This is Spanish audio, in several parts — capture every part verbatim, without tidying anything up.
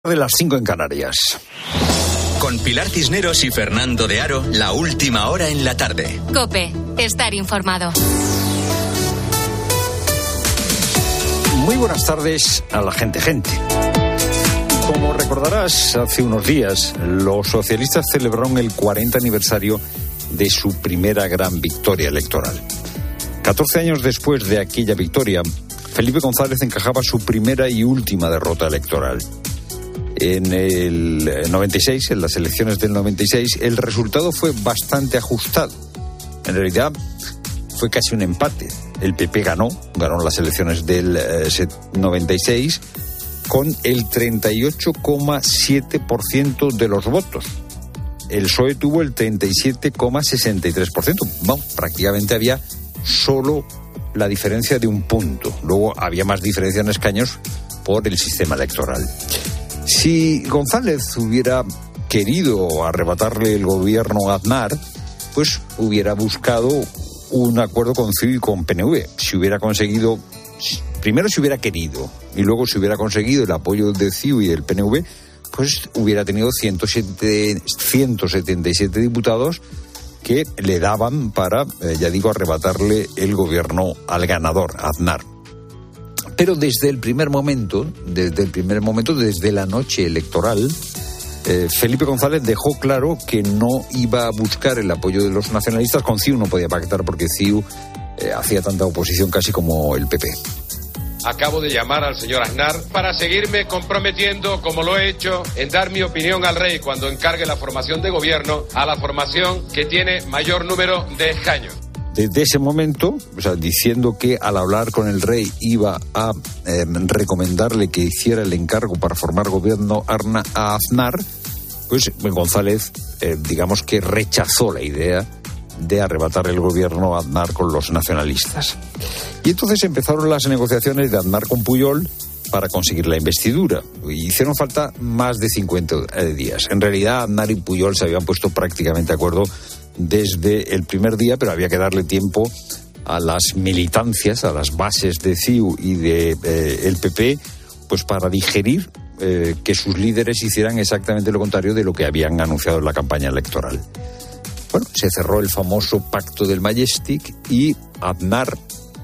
De las cinco en Canarias. Con Pilar Cisneros y Fernando de Aro, la última hora en la tarde. COPE, estar informado. Muy buenas tardes a la gente, gente. Como recordarás, hace unos días los socialistas celebraron el cuarenta aniversario de su primera gran victoria electoral. catorce años después de aquella victoria, Felipe González encajaba su primera y última derrota electoral. En el noventa y seis, en las elecciones del noventa y seis, el resultado fue bastante ajustado. En realidad, fue casi un empate. El P P ganó, ganó las elecciones del eh, noventa y seis con el treinta y ocho coma siete por ciento de los votos. El P S O E tuvo el treinta y siete coma sesenta y tres por ciento. Bueno, prácticamente había solo la diferencia de un punto. Luego había más diferencia en escaños por el sistema electoral. Si González hubiera querido arrebatarle el gobierno a Aznar, pues hubiera buscado un acuerdo con C I U y con P N V. Si hubiera conseguido, primero si hubiera querido, y luego si hubiera conseguido el apoyo de C I U y del P N V, pues hubiera tenido ciento setenta y siete diputados que le daban para, eh, ya digo, arrebatarle el gobierno al ganador, Aznar. Pero desde el primer momento, desde el primer momento, desde la noche electoral, eh, Felipe González dejó claro que no iba a buscar el apoyo de los nacionalistas. Con C I U no podía pactar porque C I U eh, hacía tanta oposición casi como el P P. Acabo de llamar al señor Aznar para seguirme comprometiendo, como lo he hecho, en dar mi opinión al rey cuando encargue la formación de gobierno a la formación que tiene mayor número de escaños. Desde ese momento, o sea, diciendo que al hablar con el rey iba a eh, recomendarle que hiciera el encargo para formar gobierno a Aznar, pues González, eh, digamos que rechazó la idea de arrebatar el gobierno a Aznar con los nacionalistas. Y entonces empezaron las negociaciones de Aznar con Pujol para conseguir la investidura. Y hicieron falta más de cincuenta días. En realidad, Aznar y Pujol se habían puesto prácticamente de acuerdo desde el primer día, pero había que darle tiempo a las militancias, a las bases de C I U y de eh, el P P, pues para digerir eh, que sus líderes hicieran exactamente lo contrario de lo que habían anunciado en la campaña electoral. Bueno, se cerró el famoso pacto del Majestic y Aznar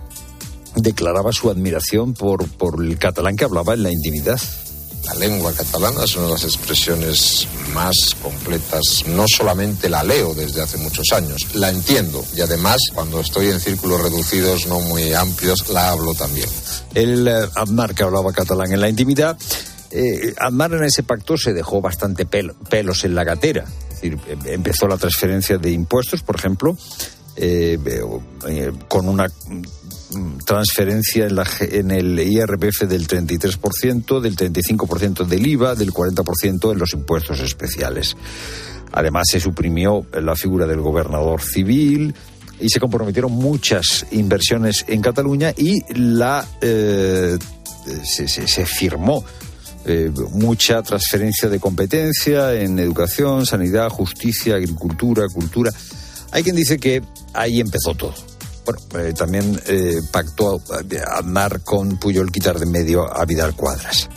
declaraba su admiración por, por el catalán que hablaba en la intimidad. La lengua catalana es una de las expresiones más completas. No solamente la leo desde hace muchos años, la entiendo y además cuando estoy en círculos reducidos, no muy amplios, la hablo también. El eh, Aznar que hablaba catalán en la intimidad, eh, Aznar en ese pacto se dejó bastante pelo, pelos en la gatera. Es decir, empezó la transferencia de impuestos, por ejemplo, eh, eh, con una transferencia en, la, en el I R P F del treinta y tres por ciento, del treinta y cinco por ciento del I V A, del cuarenta por ciento en los impuestos especiales. Además se suprimió la figura del gobernador civil y se comprometieron muchas inversiones en Cataluña y la eh, se, se, se firmó eh, mucha transferencia de competencia en educación, sanidad, justicia, agricultura, cultura. Hay quien dice que ahí empezó todo. Bueno, eh, también eh, pactó Aznar con Pujol quitar de medio a Vidal Quadras.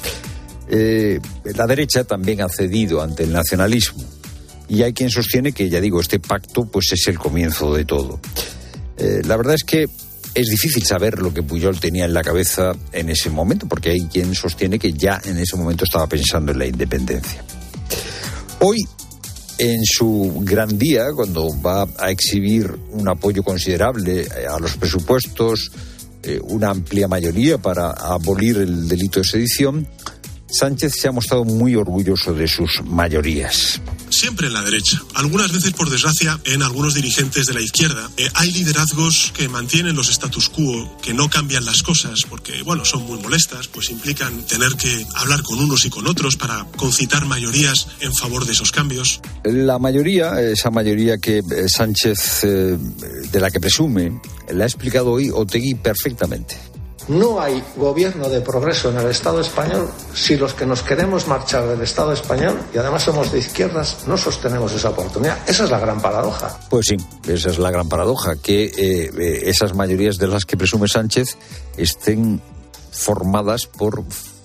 Eh, la derecha también ha cedido ante el nacionalismo y hay quien sostiene que, ya digo, este pacto pues es el comienzo de todo. Eh, la verdad es que es difícil saber lo que Pujol tenía en la cabeza en ese momento, porque hay quien sostiene que ya en ese momento estaba pensando en la independencia. Hoy, en su gran día, cuando va a exhibir un apoyo considerable a los presupuestos, eh, una amplia mayoría para abolir el delito de sedición, Sánchez se ha mostrado muy orgulloso de sus mayorías. Siempre en la derecha. Algunas veces, por desgracia, en algunos dirigentes de la izquierda, eh, hay liderazgos que mantienen los status quo, que no cambian las cosas, porque, bueno, son muy molestas, pues implican tener que hablar con unos y con otros para concitar mayorías en favor de esos cambios. La mayoría, esa mayoría que Sánchez, eh, de la que presume, la ha explicado hoy Otegi perfectamente. No hay gobierno de progreso en el Estado español si los que nos queremos marchar del Estado español, y además somos de izquierdas, no sostenemos esa oportunidad. Esa es la gran paradoja. Pues sí, esa es la gran paradoja, que eh, esas mayorías de las que presume Sánchez estén formadas por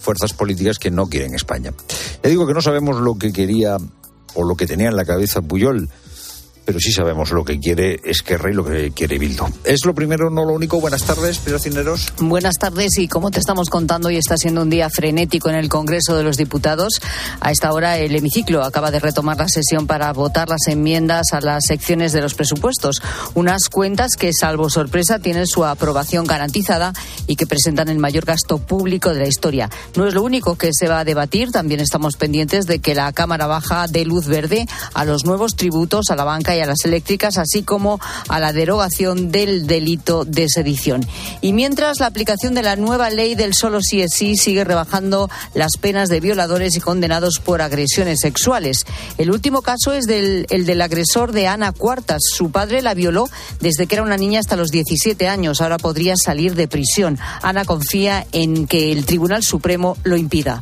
fuerzas políticas que no quieren España. Ya digo que no sabemos lo que quería o lo que tenía en la cabeza Pujol, pero sí sabemos lo que quiere Esquerra y lo que quiere Bildu. Es lo primero, no lo único. Buenas tardes, Pilar Cisneros. Buenas tardes, y como te estamos contando, hoy está siendo un día frenético en el Congreso de los Diputados. A esta hora el hemiciclo acaba de retomar la sesión para votar las enmiendas a las secciones de los presupuestos. Unas cuentas que, salvo sorpresa, tienen su aprobación garantizada y que presentan el mayor gasto público de la historia. No es lo único que se va a debatir. También estamos pendientes de que la Cámara Baja dé luz verde a los nuevos tributos a la banca y a las eléctricas, así como a la derogación del delito de sedición. Y mientras, la aplicación de la nueva ley del solo sí es sí sigue rebajando las penas de violadores y condenados por agresiones sexuales. El último caso es del, el del agresor de Ana Cuartas. Su padre la violó desde que era una niña hasta los diecisiete años. Ahora podría salir de prisión. Ana confía en que el Tribunal Supremo lo impida.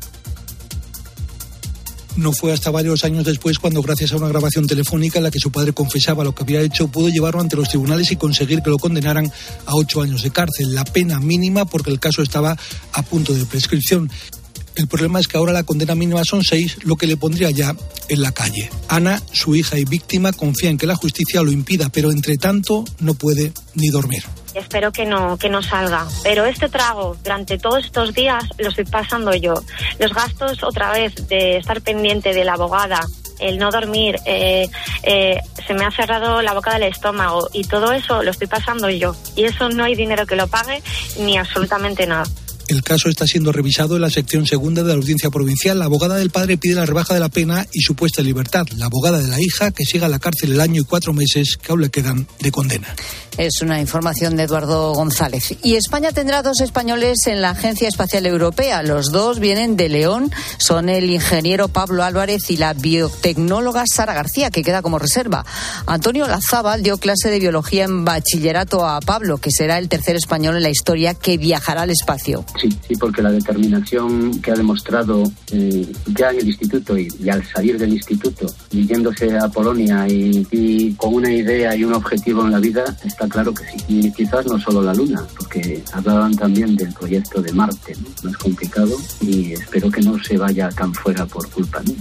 No fue hasta varios años después cuando, gracias a una grabación telefónica en la que su padre confesaba lo que había hecho, pudo llevarlo ante los tribunales y conseguir que lo condenaran a ocho años de cárcel, la pena mínima porque el caso estaba a punto de prescripción. El problema es que ahora la condena mínima son seis, lo que le pondría ya en la calle. Ana, su hija y víctima, confía en que la justicia lo impida, pero entre tanto no puede ni dormir. Espero que no, que no salga. Pero este trago, durante todos estos días, lo estoy pasando yo. Los gastos, otra vez, de estar pendiente de la abogada, el no dormir, eh, eh, se me ha cerrado la boca del estómago, y todo eso lo estoy pasando yo. Y eso no hay dinero que lo pague, ni absolutamente nada. El caso está siendo revisado en la sección segunda de la Audiencia Provincial. La abogada del padre pide la rebaja de la pena y su puesta en libertad. La abogada de la hija, que siga en la cárcel el año y cuatro meses que aún le quedan de condena. Es una información de Eduardo González. Y España tendrá dos españoles en la Agencia Espacial Europea. Los dos vienen de León. Son el ingeniero Pablo Álvarez y la biotecnóloga Sara García, que queda como reserva. Antonio Lazábal dio clase de biología en bachillerato a Pablo, que será el tercer español en la historia que viajará al espacio. Sí, sí, porque la determinación que ha demostrado eh, ya en el instituto y, y al salir del instituto, yéndose a Polonia y, y con una idea y un objetivo en la vida, está claro que sí. Y quizás no solo la Luna, porque hablaban también del proyecto de Marte, ¿no? Más complicado, y espero que no se vaya tan fuera por culpa mía.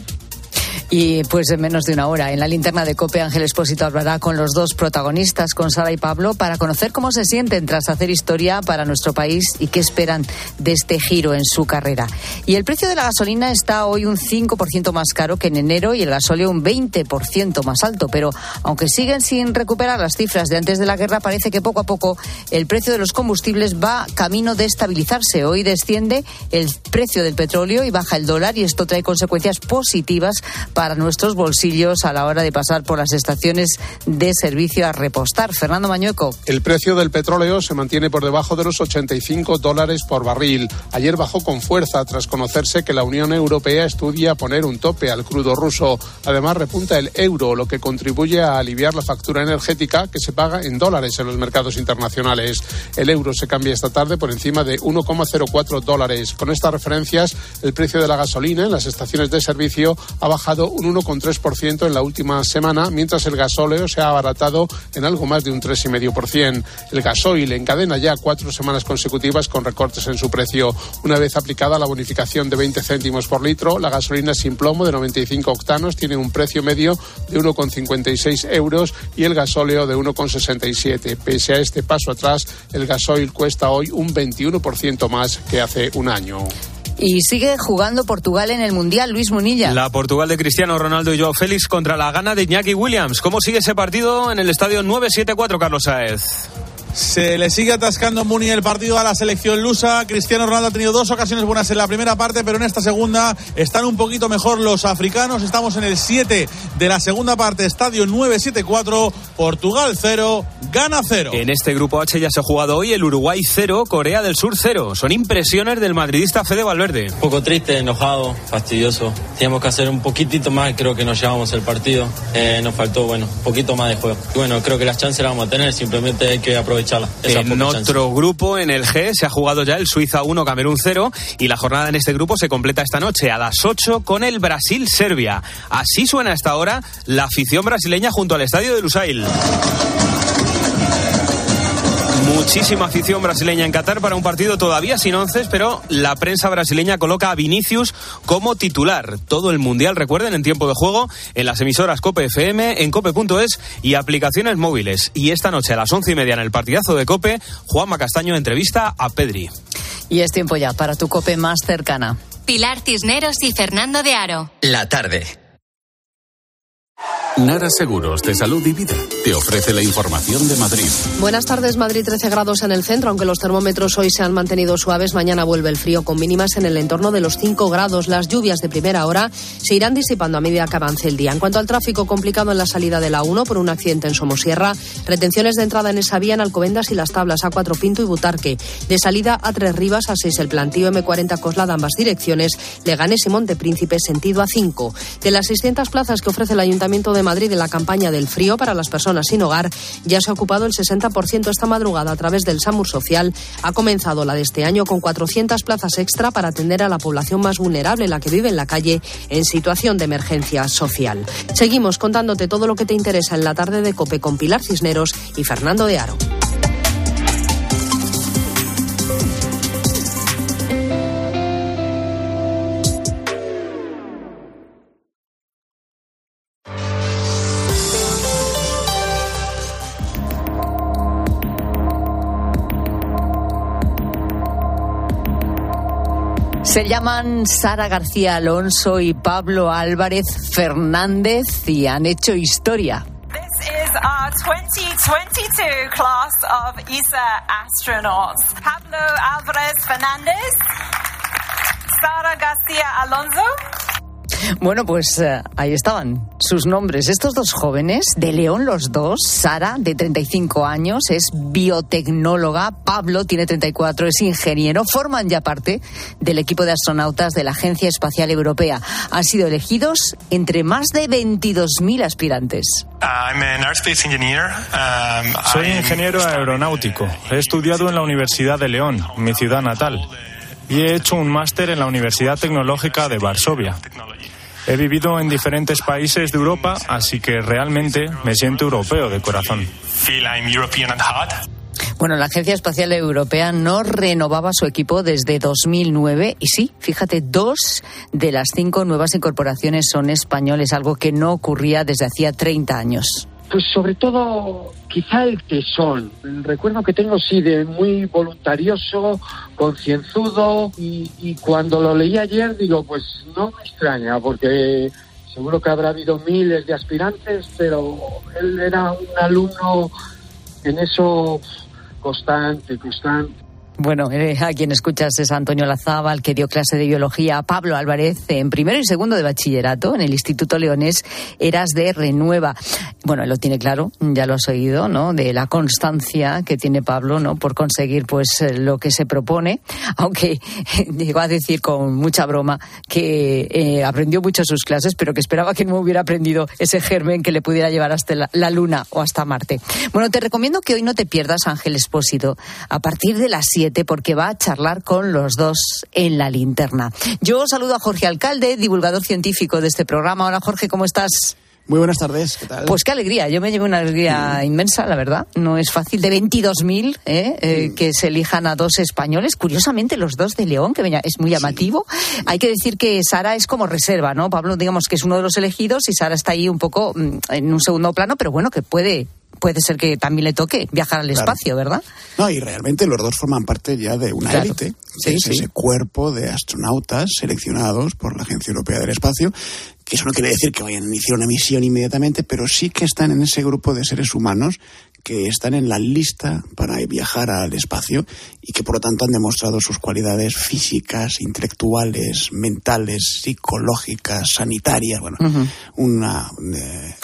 Y pues en menos de una hora, en la linterna de COPE, Ángel Expósito hablará con los dos protagonistas, con Sara y Pablo, para conocer cómo se sienten tras hacer historia para nuestro país y qué esperan de este giro en su carrera. Y el precio de la gasolina está hoy un cinco por ciento más caro que en enero y el gasóleo un veinte por ciento más alto. Pero aunque siguen sin recuperar las cifras de antes de la guerra, parece que poco a poco el precio de los combustibles va camino de estabilizarse. Hoy desciende el precio del petróleo y baja el dólar, y esto trae consecuencias positivas para para nuestros bolsillos a la hora de pasar por las estaciones de servicio a repostar. Fernando Mañueco. El precio del petróleo se mantiene por debajo de los ochenta y cinco dólares por barril. Ayer bajó con fuerza tras conocerse que la Unión Europea estudia poner un tope al crudo ruso. Además, repunta el euro, lo que contribuye a aliviar la factura energética que se paga en dólares en los mercados internacionales. El euro se cambia esta tarde por encima de uno coma cero cuatro dólares. Con estas referencias, el precio de la gasolina en las estaciones de servicio ha bajado un uno coma tres por ciento en la última semana, mientras el gasóleo se ha abaratado en algo más de un tres coma cinco por ciento. El gasoil encadena ya cuatro semanas consecutivas con recortes en su precio. Una vez aplicada la bonificación de veinte céntimos por litro, la gasolina sin plomo de noventa y cinco octanos tiene un precio medio de uno coma cincuenta y seis euros y el gasóleo de uno coma sesenta y siete. Pese a este paso atrás, el gasoil cuesta hoy un veintiuno por ciento más que hace un año. Y sigue jugando Portugal en el Mundial, Luis Munilla. La Portugal de Cristiano Ronaldo y Joao Félix contra la Ghana de Iñaki Williams. ¿Cómo sigue ese partido en el estadio nueve setenta y cuatro, Carlos Sáez? Se le sigue atascando Muni el partido a la selección lusa. Cristiano Ronaldo ha tenido dos ocasiones buenas en la primera parte, pero en esta segunda están un poquito mejor los africanos. Estamos en el siete de la segunda parte, estadio nueve setenta y cuatro, Portugal cero, Ghana cero. En este grupo H ya se ha jugado hoy el Uruguay cero, Corea del Sur cero. Son impresiones del madridista Fede Valverde. Un poco triste, enojado, fastidioso. Teníamos que hacer un poquitito más, creo que nos llevamos el partido. Eh, nos faltó, bueno, un poquito más de juego. Y bueno, creo que las chances las vamos a tener, simplemente hay que aprovechar. En otro grupo, en el G, se ha jugado ya el Suiza uno, Camerún cero, y la jornada en este grupo se completa esta noche a las ocho con el Brasil-Serbia. Así suena hasta ahora la afición brasileña junto al estadio de Lusail. Muchísima afición brasileña en Qatar para un partido todavía sin once, pero la prensa brasileña coloca a Vinicius como titular. Todo el Mundial, recuerden, en tiempo de juego, en las emisoras COPE F M, en cope punto es y aplicaciones móviles. Y esta noche a las once y media en el partidazo de COPE, Juanma Castaño entrevista a Pedri. Y es tiempo ya para tu COPE más cercana. Pilar Cisneros y Fernando de Aro. La tarde. Nara Seguros de Salud y Vida te ofrece la información de Madrid. Buenas tardes. Madrid, trece grados en el centro, aunque los termómetros hoy se han mantenido suaves. Mañana vuelve el frío con mínimas en el entorno de los cinco grados. Las lluvias de primera hora se irán disipando a medida que avance el día. En cuanto al tráfico, complicado en la salida de la A uno por un accidente en Somosierra. Retenciones de entrada en esa vía en Alcobendas y Las Tablas, A cuatro Pinto y Butarque. De salida a Tres Rivas, A seis el Plantío, eme cuarenta Coslada, ambas direcciones. Leganés y Montepríncipe, sentido A cinco. De las seiscientas plazas que ofrece el Ayuntamiento de Madrid en la campaña del frío para las personas sin hogar, ya se ha ocupado el sesenta por ciento esta madrugada a través del SAMUR Social. Ha comenzado la de este año con cuatrocientas plazas extra para atender a la población más vulnerable, la que vive en la calle en situación de emergencia social. Seguimos contándote todo lo que te interesa en la tarde de COPE con Pilar Cisneros y Fernando de Aro. Se llaman Sara García Alonso y Pablo Álvarez Fernández y han hecho historia. This is our twenty twenty-two class of E S A astronauts. Pablo Álvarez Fernández, Sara García Alonso. Bueno, pues eh, ahí estaban sus nombres. Estos dos jóvenes, de León los dos. Sara, de treinta y cinco años, es biotecnóloga. Pablo tiene treinta y cuatro, es ingeniero. Forman ya parte del equipo de astronautas de la Agencia Espacial Europea. Han sido elegidos entre más de veintidós mil aspirantes. Soy ingeniero aeronáutico. He estudiado en la Universidad de León, mi ciudad natal, y he hecho un máster en la Universidad Tecnológica de Varsovia. He vivido en diferentes países de Europa, así que realmente me siento europeo de corazón. Bueno, la Agencia Espacial Europea no renovaba su equipo desde dos mil nueve y sí, fíjate, dos de las cinco nuevas incorporaciones son españoles, algo que no ocurría desde hacía treinta años. Pues sobre todo, quizá el tesón. El recuerdo que tengo, sí, de muy voluntarioso, concienzudo, y, y cuando lo leí ayer, digo, pues no me extraña, porque seguro que habrá habido miles de aspirantes, pero él era un alumno en eso constante, constante. Bueno, eh, a quien escuchas es Antonio Lazábal, que dio clase de biología a Pablo Álvarez en primero y segundo de bachillerato en el Instituto Leonés Eras de Renueva. Bueno, él lo tiene claro, ya lo has oído, ¿no? De la constancia que tiene Pablo, ¿no? Por conseguir, pues, lo que se propone, aunque eh, llegó a decir con mucha broma que eh, aprendió mucho sus clases, pero que esperaba que no hubiera aprendido ese germen que le pudiera llevar hasta la, la Luna o hasta Marte. Bueno, te recomiendo que hoy no te pierdas Ángel Expósito a partir de las siete, porque va a charlar con los dos en la linterna. Yo saludo a Jorge Alcalde, divulgador científico de este programa. Hola, Jorge, ¿cómo estás? Muy buenas tardes, ¿qué tal? Pues qué alegría, yo me llevo una alegría sí. inmensa, la verdad. No es fácil, de veintidós mil ¿eh? eh, sí. que se elijan a dos españoles. Curiosamente, los dos de León, que es muy llamativo. Sí. Hay que decir que Sara es como reserva, ¿no? Pablo, digamos que es uno de los elegidos y Sara está ahí un poco en un segundo plano, pero bueno, que puede... puede ser que también le toque viajar al claro. espacio, ¿verdad? No, y realmente los dos forman parte ya de una claro. élite, sí, es sí. ese cuerpo de astronautas seleccionados por la Agencia Europea del Espacio, que eso no quiere decir que vayan a iniciar una misión inmediatamente, pero sí que están en ese grupo de seres humanos que están en la lista para viajar al espacio y que por lo tanto han demostrado sus cualidades físicas, intelectuales, mentales, psicológicas, sanitarias, bueno, uh-huh. una... Eh,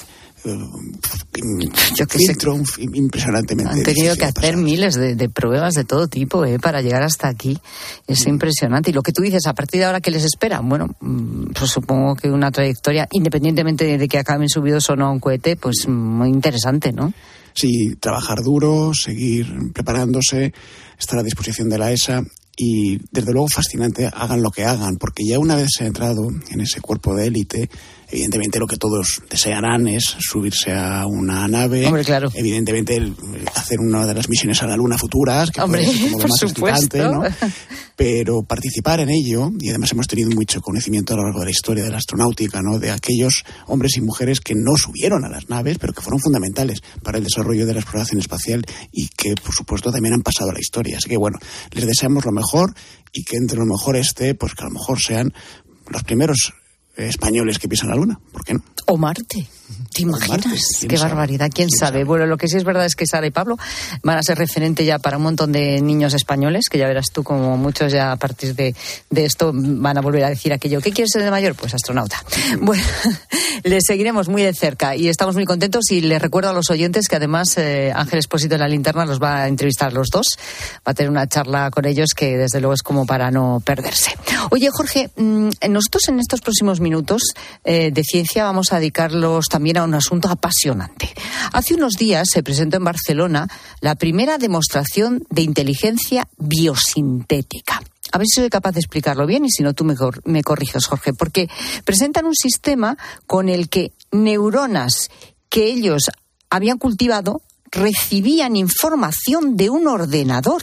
Yo que filtro sé, impresionantemente. Han tenido que hacer miles de, de pruebas de todo tipo eh, para llegar hasta aquí. Es mm. impresionante. Y lo que tú dices, a partir de ahora, ¿qué les espera? Bueno, pues supongo que una trayectoria, independientemente de, de que acaben subidos o no a un cohete, pues muy interesante, ¿no? Sí, trabajar duro, seguir preparándose, estar a disposición de la E S A y desde luego fascinante, hagan lo que hagan, porque ya una vez se ha entrado en ese cuerpo de élite, evidentemente lo que todos desearán es subirse a una nave. Hombre, claro. Evidentemente el, hacer una de las misiones a la Luna futuras, que Hombre, puede ser como lo más excitante, ¿no? supuesto. Pero participar en ello, y además hemos tenido mucho conocimiento a lo largo de la historia de la astronáutica, ¿no? De aquellos hombres y mujeres que no subieron a las naves, pero que fueron fundamentales para el desarrollo de la exploración espacial y que, por supuesto, también han pasado a la historia. Así que, bueno, les deseamos lo mejor y que entre lo mejor esté, pues que a lo mejor sean los primeros españoles que pisan la Luna, ¿por qué no? O Marte. ¿Te imaginas? Marte, qué sabe? Barbaridad, ¿quién, ¿Quién sabe? sabe? Bueno, lo que sí es verdad es que Sara y Pablo van a ser referente ya para un montón de niños españoles, que ya verás tú como muchos ya a partir de, de esto van a volver a decir aquello. ¿Qué quieres ser de mayor? Pues astronauta. Bueno, les seguiremos muy de cerca y estamos muy contentos y les recuerdo a los oyentes que además eh, Ángel Expósito en la Linterna los va a entrevistar a los dos, va a tener una charla con ellos que desde luego es como para no perderse. Oye, Jorge, nosotros en estos próximos minutos eh, de ciencia vamos a dedicarlos también a un asunto apasionante. Hace unos días se presentó en Barcelona la primera demostración de inteligencia biosintética. A ver si soy capaz de explicarlo bien y si no tú me, cor- me corriges, Jorge, porque presentan un sistema con el que neuronas que ellos habían cultivado recibían información de un ordenador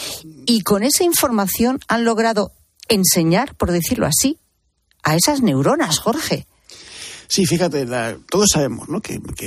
y con esa información han logrado enseñar, por decirlo así, a esas neuronas, Jorge. Sí, fíjate, la, todos sabemos, ¿no?, que, que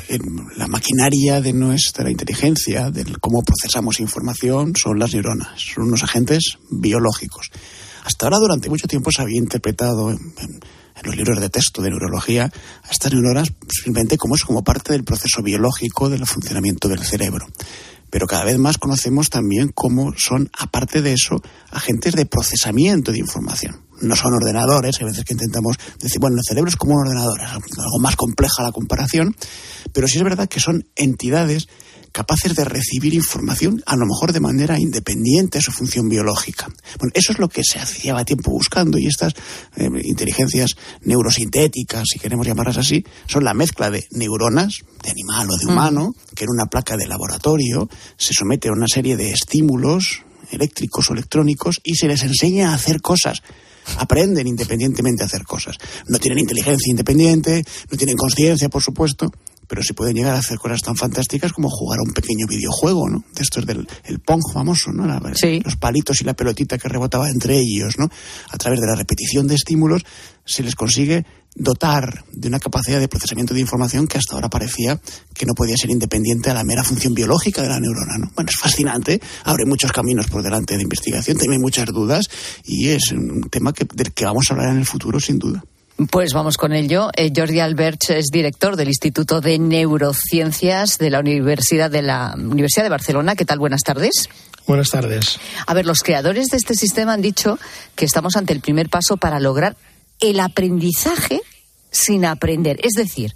la maquinaria de nuestra inteligencia, de cómo procesamos información, son las neuronas, son unos agentes biológicos. Hasta ahora, durante mucho tiempo, se había interpretado en, en, en los libros de texto de neurología a estas neuronas simplemente como, es, como parte del proceso biológico del funcionamiento del cerebro. Pero cada vez más conocemos también cómo son, aparte de eso, agentes de procesamiento de información. No son ordenadores, hay veces que intentamos decir, bueno, el cerebro es como un ordenador, es algo más compleja la comparación, pero sí es verdad que son entidades capaces de recibir información, a lo mejor de manera independiente de su función biológica. Bueno, eso es lo que se hacía tiempo buscando, y estas eh, inteligencias neurosintéticas, si queremos llamarlas así, son la mezcla de neuronas, de animal o de humano, mm. que en una placa de laboratorio se somete a una serie de estímulos eléctricos o electrónicos y se les enseña a hacer cosas. Aprenden independientemente a hacer cosas. No tienen inteligencia independiente, no tienen conciencia, por supuesto, pero sí pueden llegar a hacer cosas tan fantásticas como jugar a un pequeño videojuego, ¿no? De estos del el Pong famoso, ¿no? La, sí. Los palitos y la pelotita que rebotaba entre ellos, ¿no? A través de la repetición de estímulos se les consigue dotar de una capacidad de procesamiento de información que hasta ahora parecía que no podía ser independiente a la mera función biológica de la neurona, ¿no? Bueno, es fascinante, abre muchos caminos por delante de investigación, tiene muchas dudas y es un tema que, del que vamos a hablar en el futuro, sin duda. Pues vamos con ello. Eh, Jordi Alberch es director del Instituto de Neurociencias de la Universidad de la Universidad de Barcelona. ¿Qué tal? Buenas tardes. Buenas tardes. A ver, los creadores de este sistema han dicho que estamos ante el primer paso para lograr el aprendizaje sin aprender. Es decir,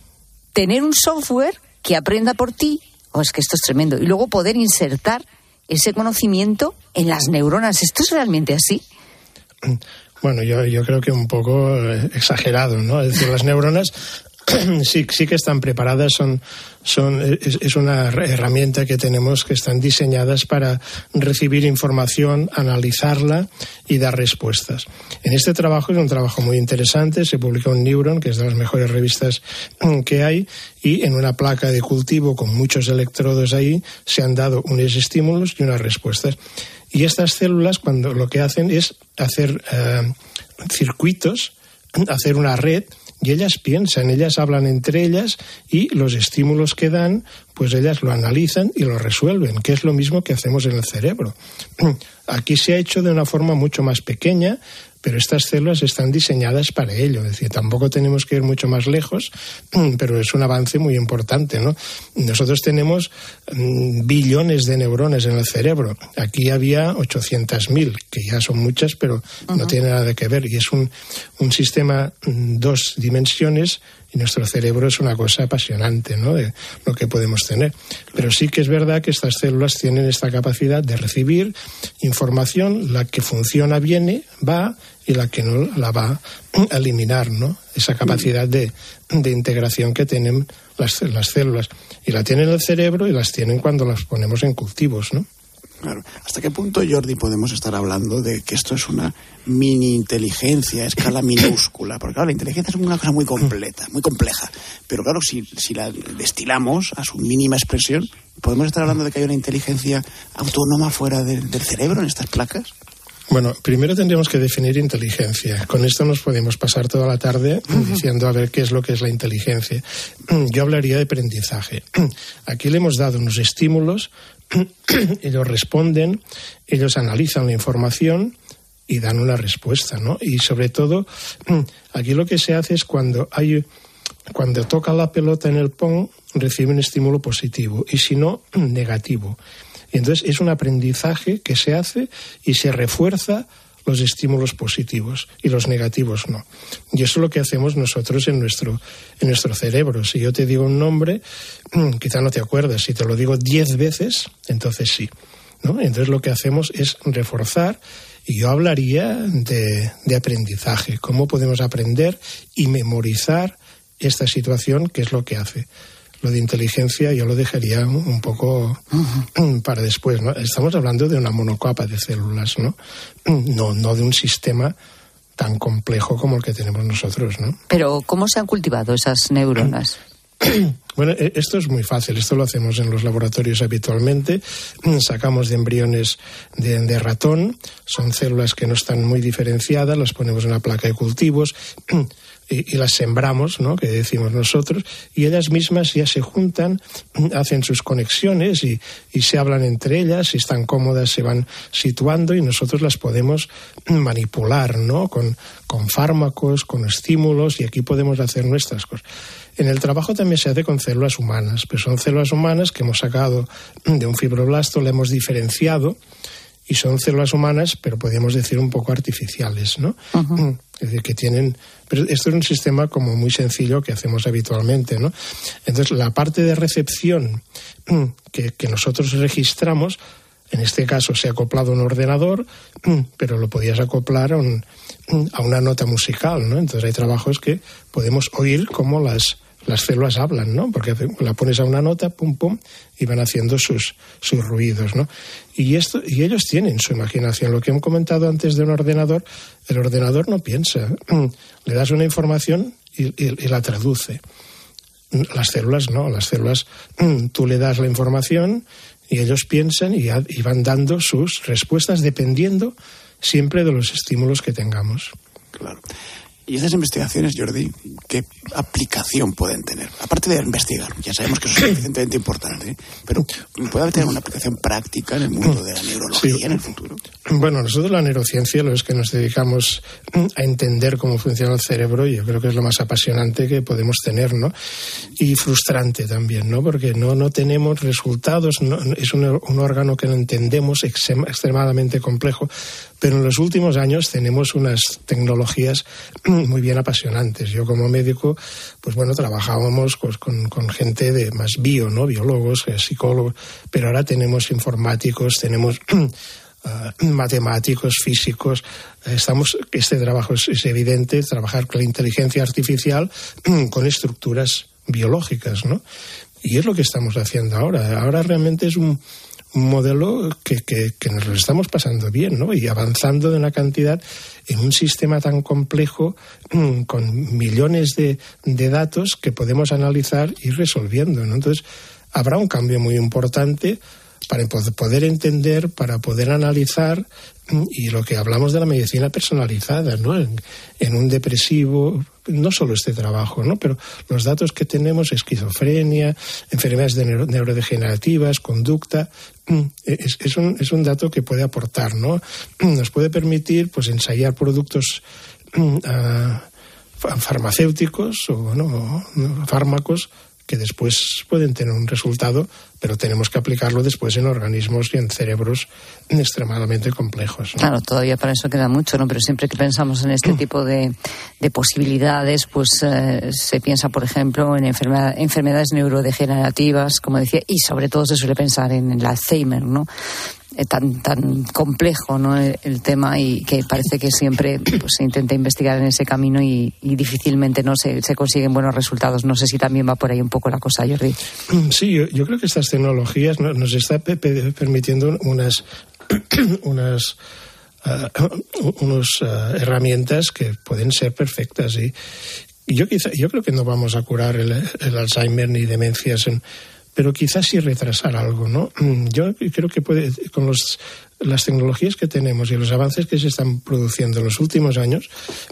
tener un software que aprenda por ti, oh, es que esto es tremendo, y luego poder insertar ese conocimiento en las neuronas. ¿Esto es realmente así? Bueno, yo, yo creo que un poco exagerado, ¿no? Es decir, las neuronas sí, sí que están preparadas, son, son, es, es una herramienta que tenemos que están diseñadas para recibir información, analizarla y dar respuestas. En este trabajo, es un trabajo muy interesante, se publicó en Neuron, que es de las mejores revistas que hay, y en una placa de cultivo con muchos electrodos ahí se han dado unos estímulos y unas respuestas. Y estas células, cuando lo que hacen es hacer eh, circuitos, hacer una red, y ellas piensan, ellas hablan entre ellas y los estímulos que dan, pues ellas lo analizan y lo resuelven, que es lo mismo que hacemos en el cerebro. Aquí se ha hecho de una forma mucho más pequeña, pero estas células están diseñadas para ello. Es decir, tampoco tenemos que ir mucho más lejos, pero es un avance muy importante, ¿no? Nosotros tenemos mmm, billones de neuronas en el cerebro. Aquí había ochocientas mil, que ya son muchas, pero uh-huh. no tiene nada que ver. Y es un, un sistema mmm, dos dimensiones, y nuestro cerebro es una cosa apasionante, ¿no?, de lo que podemos tener. Pero sí que es verdad que estas células tienen esta capacidad de recibir información, la que funciona viene, va, y la que no la va a eliminar, ¿no? Esa capacidad de, de integración que tienen las, las células. Y la tienen el cerebro y las tienen cuando las ponemos en cultivos, ¿no? Claro. ¿Hasta qué punto, Jordi, podemos estar hablando de que esto es una mini inteligencia a escala minúscula? Porque claro, la inteligencia es una cosa muy completa, muy compleja. Pero claro, si, si la destilamos a su mínima expresión, ¿podemos estar hablando de que hay una inteligencia autónoma fuera de, del cerebro en estas placas? Bueno, primero tendríamos que definir inteligencia. Con esto nos podemos pasar toda la tarde uh-huh. diciendo a ver qué es lo que es la inteligencia. Yo hablaría de aprendizaje. Aquí le hemos dado unos estímulos, ellos responden, ellos analizan la información y dan una respuesta, ¿no? Y sobre todo, aquí lo que se hace es cuando hay, cuando toca la pelota en el pong, recibe un estímulo positivo y si no, negativo. Y entonces es un aprendizaje que se hace y se refuerza los estímulos positivos y los negativos no. Y eso es lo que hacemos nosotros en nuestro, en nuestro cerebro. Si yo te digo un nombre, quizá no te acuerdas. Si te lo digo diez veces, entonces sí, ¿no? Entonces lo que hacemos es reforzar, y yo hablaría de, de aprendizaje. Cómo podemos aprender y memorizar esta situación, que es lo que hace. Lo de inteligencia yo lo dejaría un poco uh-huh. para después, ¿no? Estamos hablando de una monocapa de células, ¿no? No, no de un sistema tan complejo como el que tenemos nosotros, ¿no? Pero, ¿cómo se han cultivado esas neuronas? Bueno, esto es muy fácil, esto lo hacemos en los laboratorios habitualmente, sacamos de embriones de, de ratón, son células que no están muy diferenciadas, las ponemos en una placa de cultivos y, y las sembramos, ¿no?, que decimos nosotros, y ellas mismas ya se juntan, hacen sus conexiones y, y se hablan entre ellas, si están cómodas se van situando y nosotros las podemos manipular, ¿no?, con, con fármacos, con estímulos, y aquí podemos hacer nuestras cosas. En el trabajo también se hace con células humanas, pero son células humanas que hemos sacado de un fibroblasto, la hemos diferenciado y son células humanas, pero podríamos decir un poco artificiales, ¿no? Uh-huh. Es decir, que tienen... Pero esto es un sistema como muy sencillo que hacemos habitualmente, ¿no? Entonces, la parte de recepción que, que nosotros registramos, en este caso se ha acoplado a un ordenador, pero lo podías acoplar a, un, a una nota musical, ¿no? Entonces hay trabajos que podemos oír cómo las, las células hablan, ¿no? Porque la pones a una nota, pum, pum, y van haciendo sus, sus ruidos, ¿no? Y, esto, y ellos tienen su imaginación. Lo que han comentado antes de un ordenador, el ordenador no piensa. Le das una información y, y, y la traduce. Las células no, las células tú le das la información y ellos piensan y, y van dando sus respuestas dependiendo siempre de los estímulos que tengamos. Claro. ¿Y estas investigaciones, Jordi, qué aplicación pueden tener? Aparte de investigar, ya sabemos que eso es suficientemente importante, ¿eh? Pero ¿puede tener una aplicación práctica en el mundo de la neurología sí. en el futuro? Bueno, nosotros la neurociencia, los que nos dedicamos a entender cómo funciona el cerebro, yo creo que es lo más apasionante que podemos tener, ¿no? Y frustrante también, ¿no? Porque no, no tenemos resultados, no, es un, un órgano que no entendemos, extremadamente complejo, pero en los últimos años tenemos unas tecnologías muy bien apasionantes. Yo como médico, pues bueno, trabajábamos pues, con, con gente de más bio, ¿no? Biólogos, psicólogos, pero ahora tenemos informáticos, tenemos uh, matemáticos, físicos. Estamos, este trabajo es, es evidente, trabajar con la inteligencia artificial con estructuras biológicas, ¿no? Y es lo que estamos haciendo ahora. Ahora realmente es un un modelo que, que, que nos lo estamos pasando bien, ¿no? Y avanzando de una cantidad en un sistema tan complejo, con millones de, de datos que podemos analizar y ir resolviendo, ¿no? Entonces, habrá un cambio muy importante para poder entender, para poder analizar, y lo que hablamos de la medicina personalizada, ¿no? En, en un depresivo, no solo este trabajo, ¿no? Pero los datos que tenemos, esquizofrenia, enfermedades de neuro, neurodegenerativas, conducta, es, es, un, es un dato que puede aportar, ¿no? Nos puede permitir, pues, ensayar productos uh, farmacéuticos o no, fármacos que después pueden tener un resultado, pero tenemos que aplicarlo después en organismos y en cerebros extremadamente complejos, ¿no? Claro, todavía para eso queda mucho, ¿no? Pero siempre que pensamos en este tipo de, de posibilidades, pues eh, se piensa, por ejemplo, en enfermedad, enfermedades neurodegenerativas, como decía, y sobre todo se suele pensar en el Alzheimer, ¿no? eh, tan tan complejo, ¿no? El, el tema, y que parece que siempre pues, se intenta investigar en ese camino y, y difícilmente no se, se consiguen buenos resultados. No sé si también va por ahí un poco la cosa, Jordi. Sí, yo, yo creo que estas tecnologías nos, nos está pe- pe- permitiendo unas unas uh, unas uh, herramientas que pueden ser perfectas, y Y yo quizá, yo creo que no vamos a curar el, el Alzheimer ni demencias, en, pero quizás sí retrasar algo, ¿no? Yo creo que puede, con los, las tecnologías que tenemos y los avances que se están produciendo en los últimos años,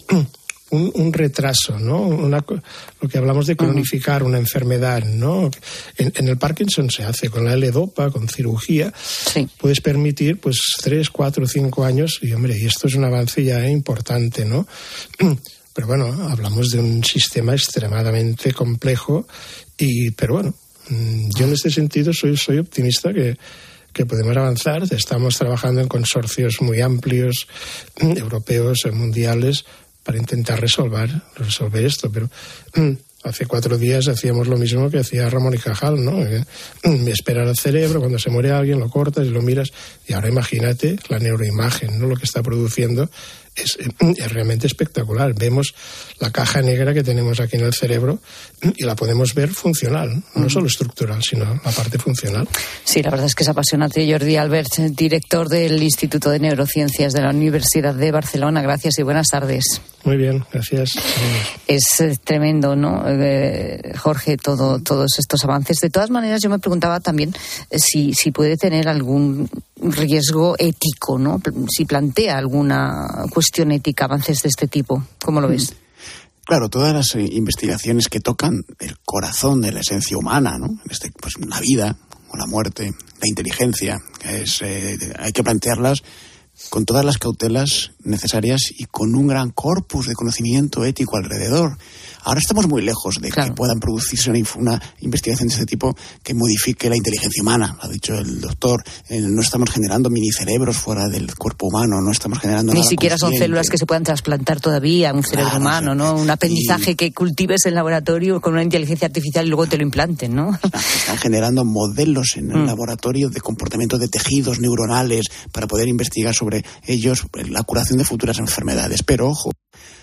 un, un retraso, ¿no? Una, lo que hablamos de cronificar una enfermedad, ¿no? En, en el Parkinson se hace con la L-Dopa, con cirugía. Sí. Puedes permitir, pues, tres, cuatro, cinco años, y hombre, y esto es un avance ya importante, ¿no? Pero bueno, hablamos de un sistema extremadamente complejo, y pero bueno, yo en este sentido soy, soy optimista que, que podemos avanzar. Estamos trabajando en consorcios muy amplios, europeos, mundiales, para intentar resolver, resolver esto. Pero hace cuatro días hacíamos lo mismo que hacía Ramón y Cajal, ¿no? Me espera el cerebro, cuando se muere alguien lo cortas y lo miras, y ahora imagínate la neuroimagen, ¿no? Lo que está produciendo es, es realmente espectacular. Vemos la caja negra que tenemos aquí en el cerebro y la podemos ver funcional, no solo estructural, sino la parte funcional. Sí, la verdad es que es apasionante. Jordi Albert, director del Instituto de Neurociencias de la Universidad de Barcelona. Gracias y buenas tardes. Muy bien, gracias. Es eh, tremendo, ¿no, eh, Jorge, todo, todos estos avances? De todas maneras, yo me preguntaba también eh, si, si puede tener algún riesgo ético, ¿no? Si plantea alguna cuestión ética, avances de este tipo. ¿Cómo lo ves? Claro, todas las eh, investigaciones que tocan el corazón de la esencia humana, ¿no? Este, pues la vida o la muerte, la inteligencia, es, eh, hay que plantearlas con todas las cautelas necesarias y con un gran corpus de conocimiento ético alrededor. Ahora estamos muy lejos de claro. que puedan producirse una, una investigación de este tipo que modifique la inteligencia humana. Lo ha dicho el doctor, eh, no estamos generando minicerebros fuera del cuerpo humano, no estamos generando Ni nada siquiera consciente. Son células que se puedan trasplantar todavía a un cerebro claro, humano, ¿no? Un aprendizaje y... que cultives en laboratorio con una inteligencia artificial y luego te lo implanten, ¿no? Están generando modelos en el mm. laboratorio de comportamiento de tejidos neuronales para poder investigar sobre ellos la curación de futuras enfermedades. Pero, ojo,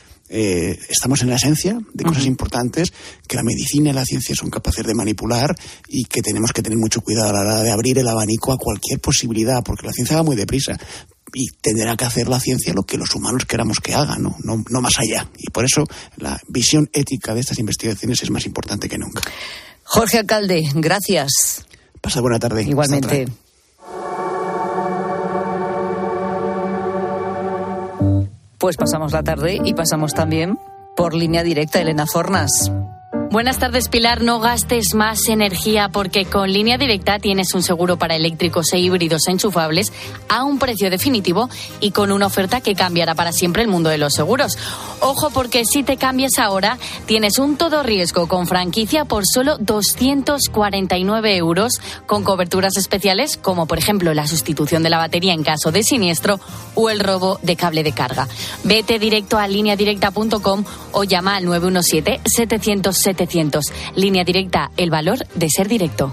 Eh, estamos en la esencia de cosas uh-huh. importantes que la medicina y la ciencia son capaces de manipular y que tenemos que tener mucho cuidado a la hora de abrir el abanico a cualquier posibilidad, porque la ciencia va muy deprisa y tendrá que hacer la ciencia lo que los humanos queramos que haga, ¿no? No, no más allá. Y por eso la visión ética de estas investigaciones es más importante que nunca. Jorge Alcalde, gracias. Pasa buena tarde. Igualmente. Pues pasamos la tarde y pasamos también por Línea Directa. Elena Fornas. Buenas tardes, Pilar. No gastes más energía porque con Línea Directa tienes un seguro para eléctricos e híbridos enchufables a un precio definitivo y con una oferta que cambiará para siempre el mundo de los seguros. Ojo, porque si te cambias ahora, tienes un todo riesgo con franquicia por solo doscientos cuarenta y nueve euros, con coberturas especiales como, por ejemplo, la sustitución de la batería en caso de siniestro o el robo de cable de carga. Vete directo a línea directa punto com o llama al nueve uno siete, setecientos, setecientos. Línea Directa, el valor de ser directo.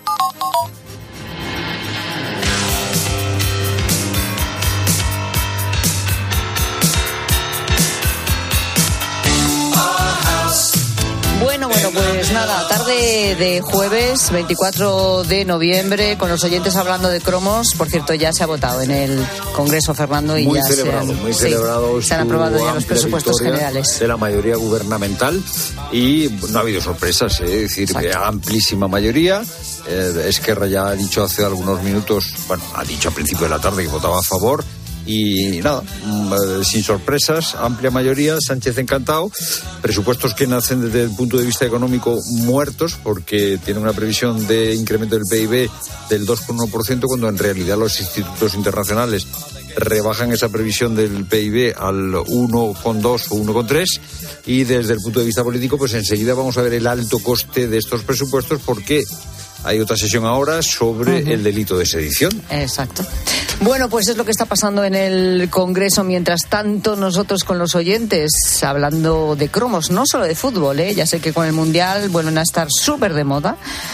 Bueno, bueno, pues nada, tarde de jueves veinticuatro de noviembre, con los oyentes hablando de cromos. Por cierto, ya se ha votado en el Congreso, Fernando, y muy ya celebrado, se han, muy sí, celebrado se han aprobado ya los presupuestos generales de la mayoría gubernamental y no ha habido sorpresas, ¿eh? Es decir, Exacto. amplísima mayoría. Eh, Esquerra ya ha dicho hace algunos minutos, bueno, ha dicho a principio de la tarde que votaba a favor. Y nada, sin sorpresas, amplia mayoría, Sánchez encantado. Presupuestos que nacen desde el punto de vista económico muertos, porque tiene una previsión de incremento del P I B del dos coma uno por ciento, cuando en realidad los institutos internacionales rebajan esa previsión del P I B al uno coma dos o uno coma tres. Y desde el punto de vista político, pues enseguida vamos a ver el alto coste de estos presupuestos, porque hay otra sesión ahora sobre uh-huh. el delito de sedición. Exacto. Bueno, pues es lo que está pasando en el Congreso. Mientras tanto, nosotros con los oyentes, hablando de cromos, no solo de fútbol, ¿eh? Ya sé que con el Mundial vuelven a estar súper de moda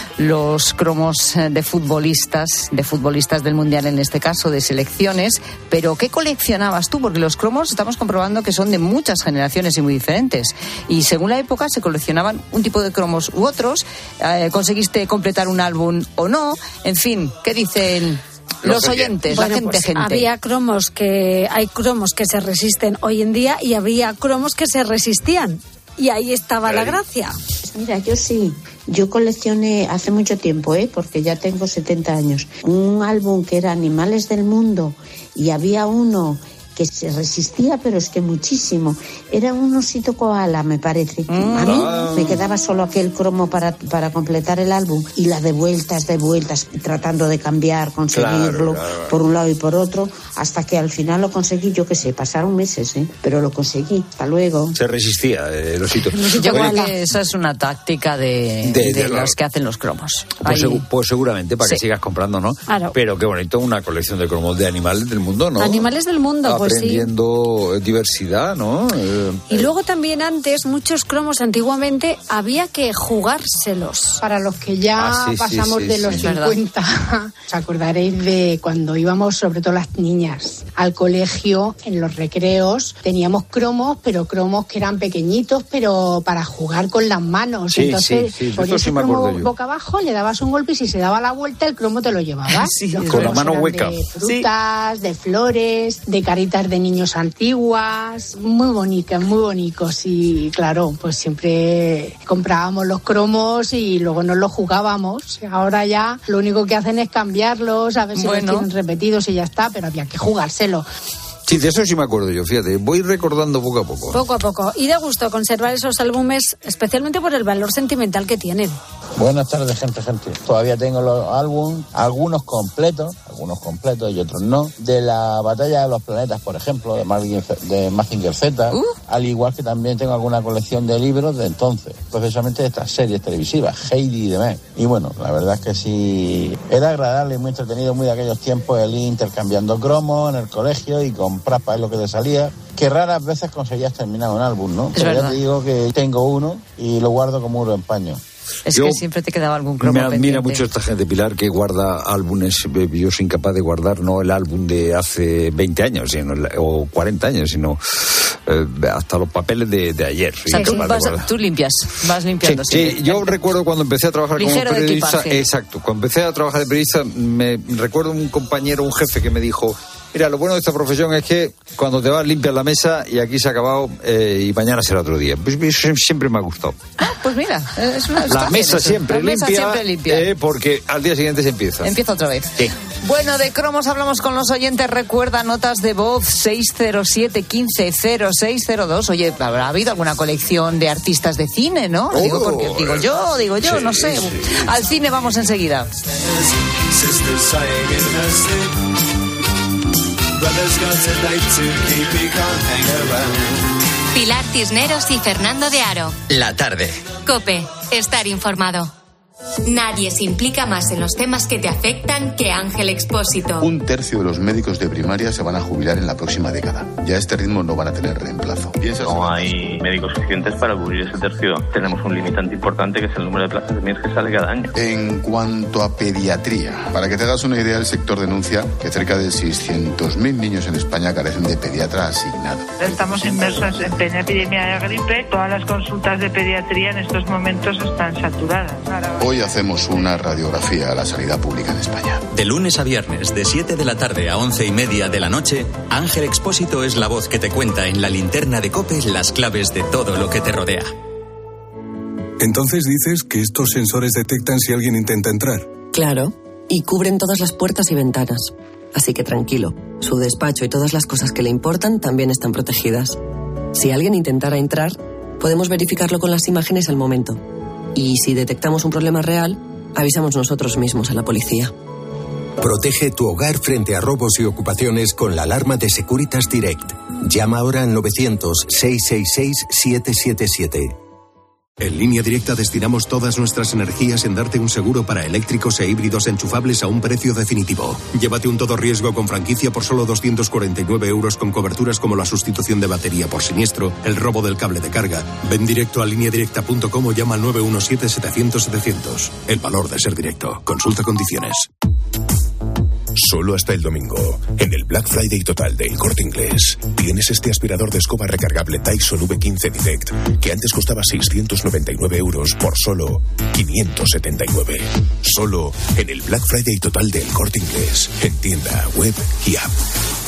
los cromos de futbolistas, de futbolistas del Mundial en este caso, de selecciones. Pero, ¿qué coleccionabas tú? Porque los cromos estamos comprobando que son de muchas generaciones y muy diferentes. Y según la época se coleccionaban un tipo de cromos u otros. Eh, ¿Conseguiste completar un álbum o no? En fin, ¿qué dicen los oyentes, bueno, la gente, pues gente? Había cromos que, hay cromos que se resisten hoy en día y había cromos que se resistían. Y ahí estaba la gracia. Mira, yo sí, yo coleccioné hace mucho tiempo, ¿eh? Porque ya tengo setenta años, un álbum que era Animales del Mundo y había uno que se resistía, pero es que muchísimo. Era un osito koala, me parece. Mm. A mí ah. me quedaba solo aquel cromo para, para completar el álbum y la de vueltas, de vueltas, tratando de cambiar, conseguirlo claro, claro. por un lado y por otro, hasta que al final lo conseguí, yo qué sé, pasaron meses, ¿eh? Pero lo conseguí. Hasta luego. Se resistía el osito. Yo creo que esa es una táctica de, de, de, de los que hacen los cromos. Pues, segu- pues seguramente, para sí. que sigas comprando, ¿no? Claro. Pero qué bonito, una colección de cromos de animales del mundo, ¿no? Animales del mundo, ah, aprendiendo sí. diversidad, ¿no? Eh, y luego también antes, muchos cromos antiguamente había que jugárselos. Para los que ya ah, sí, pasamos sí, sí, de los sí. cincuenta, os acordaréis de cuando íbamos, sobre todo las niñas, al colegio, en los recreos, teníamos cromos, pero cromos que eran pequeñitos, pero para jugar con las manos. Sí, Entonces, sí, sí. ponías sí el cromo boca abajo, le dabas un golpe y si se daba la vuelta, el cromo te lo llevabas. Sí, con la mano hueca. De frutas, sí. de flores, de caritas de niños antiguas, muy bonitas, muy bonitos. Y claro, pues siempre comprábamos los cromos y luego nos los jugábamos. Ahora ya lo único que hacen es cambiarlos, a ver si bueno. los tienen repetidos y ya está, pero había que jugárselo. Sí, de eso sí me acuerdo yo, fíjate, voy recordando poco a poco. Poco a poco. Y da gusto conservar esos álbumes, especialmente por el valor sentimental que tienen. Buenas tardes, gente, gente. Todavía tengo los álbumes, algunos completos, algunos completos y otros no, de la Batalla de los Planetas, por ejemplo, de, Mar- de Mazinger Z, uh. al igual que también tengo alguna colección de libros de entonces, precisamente de estas series televisivas, Heidi y demás. Y bueno, la verdad es que sí, era agradable y muy entretenido, muy de aquellos tiempos, el ir intercambiando cromos en el colegio y comprar para lo que te salía, que raras veces conseguías terminar un álbum, ¿no? Es Pero verdad. Ya te digo que tengo uno y lo guardo como oro en paño. Es yo, que siempre te quedaba algún cromo me admira pendiente. mucho esta gente, Pilar, que guarda álbumes. Yo soy incapaz de guardar no el álbum de hace veinte años sino, o cuarenta años, sino eh, hasta los papeles de, de ayer. Soy O sea, tú, incapaz vas, de guardar. tú limpias, vas limpiando. Sí, sí, yo recuerdo cuando empecé a trabajar Ligero como periodista. de equipaje. Exacto, cuando empecé a trabajar de periodista, me recuerdo un compañero, un jefe que me dijo: mira, lo bueno de esta profesión es que cuando te vas limpias la mesa y aquí se ha acabado eh, y mañana será otro día. Pues eso siempre me ha gustado. Ah, pues mira, es una, la mesa siempre la limpia, mesa siempre limpia. Eh, porque al día siguiente se empieza. Empieza otra vez. Sí. Bueno, de cromos hablamos con los oyentes. Recuerda, notas de voz seis cero siete, quince, cero seis cero dos. Oye, ¿habrá habido alguna colección de artistas de cine, no? Oh, digo porque digo yo, digo yo, sí, no sé. Sí. Al cine vamos enseguida. Pilar Cisneros y Fernando de Aro. La tarde. COPE. Estar informado. Nadie se implica más en los temas que te afectan que Ángel Expósito. Un tercio de los médicos de primaria se van a jubilar en la próxima década. Ya a este ritmo no van a tener reemplazo. No hay médicos suficientes para cubrir ese tercio. Tenemos un limitante importante que es el número de plazas de M I R que sale cada año. En cuanto a pediatría, para que te hagas una idea, el sector denuncia que cerca de seiscientos mil niños en España carecen de pediatra asignado. Estamos inmersos en plena epidemia de gripe. Todas las consultas de pediatría en estos momentos están saturadas. Hoy hacemos una radiografía a la sanidad pública en España. De lunes a viernes, de siete de la tarde a once y media de la noche, Ángel Expósito es la voz que te cuenta en la linterna de COPE las claves de todo lo que te rodea. Entonces dices que estos sensores detectan si alguien intenta entrar. Claro, y cubren todas las puertas y ventanas. Así que tranquilo, su despacho y todas las cosas que le importan también están protegidas. Si alguien intentara entrar, podemos verificarlo con las imágenes al momento. Y si detectamos un problema real, avisamos nosotros mismos a la policía. Protege tu hogar frente a robos y ocupaciones con la alarma de Securitas Direct. Llama ahora al novecientos, seiscientos sesenta y seis, setecientos setenta y siete. En Línea Directa destinamos todas nuestras energías en darte un seguro para eléctricos e híbridos enchufables a un precio definitivo. Llévate un todo riesgo con franquicia por solo doscientos cuarenta y nueve euros con coberturas como la sustitución de batería por siniestro, el robo del cable de carga. Ven directo a línea directa punto com o llama al nueve uno siete, setecientos, setecientos. El valor de ser directo. Consulta condiciones. Solo hasta el domingo, en el Black Friday total del Corte Inglés, tienes este aspirador de escoba recargable Dyson V quince Direct, que antes costaba seiscientos noventa y nueve euros por solo quinientos setenta y nueve. Solo en el Black Friday total del Corte Inglés, en tienda, web y app.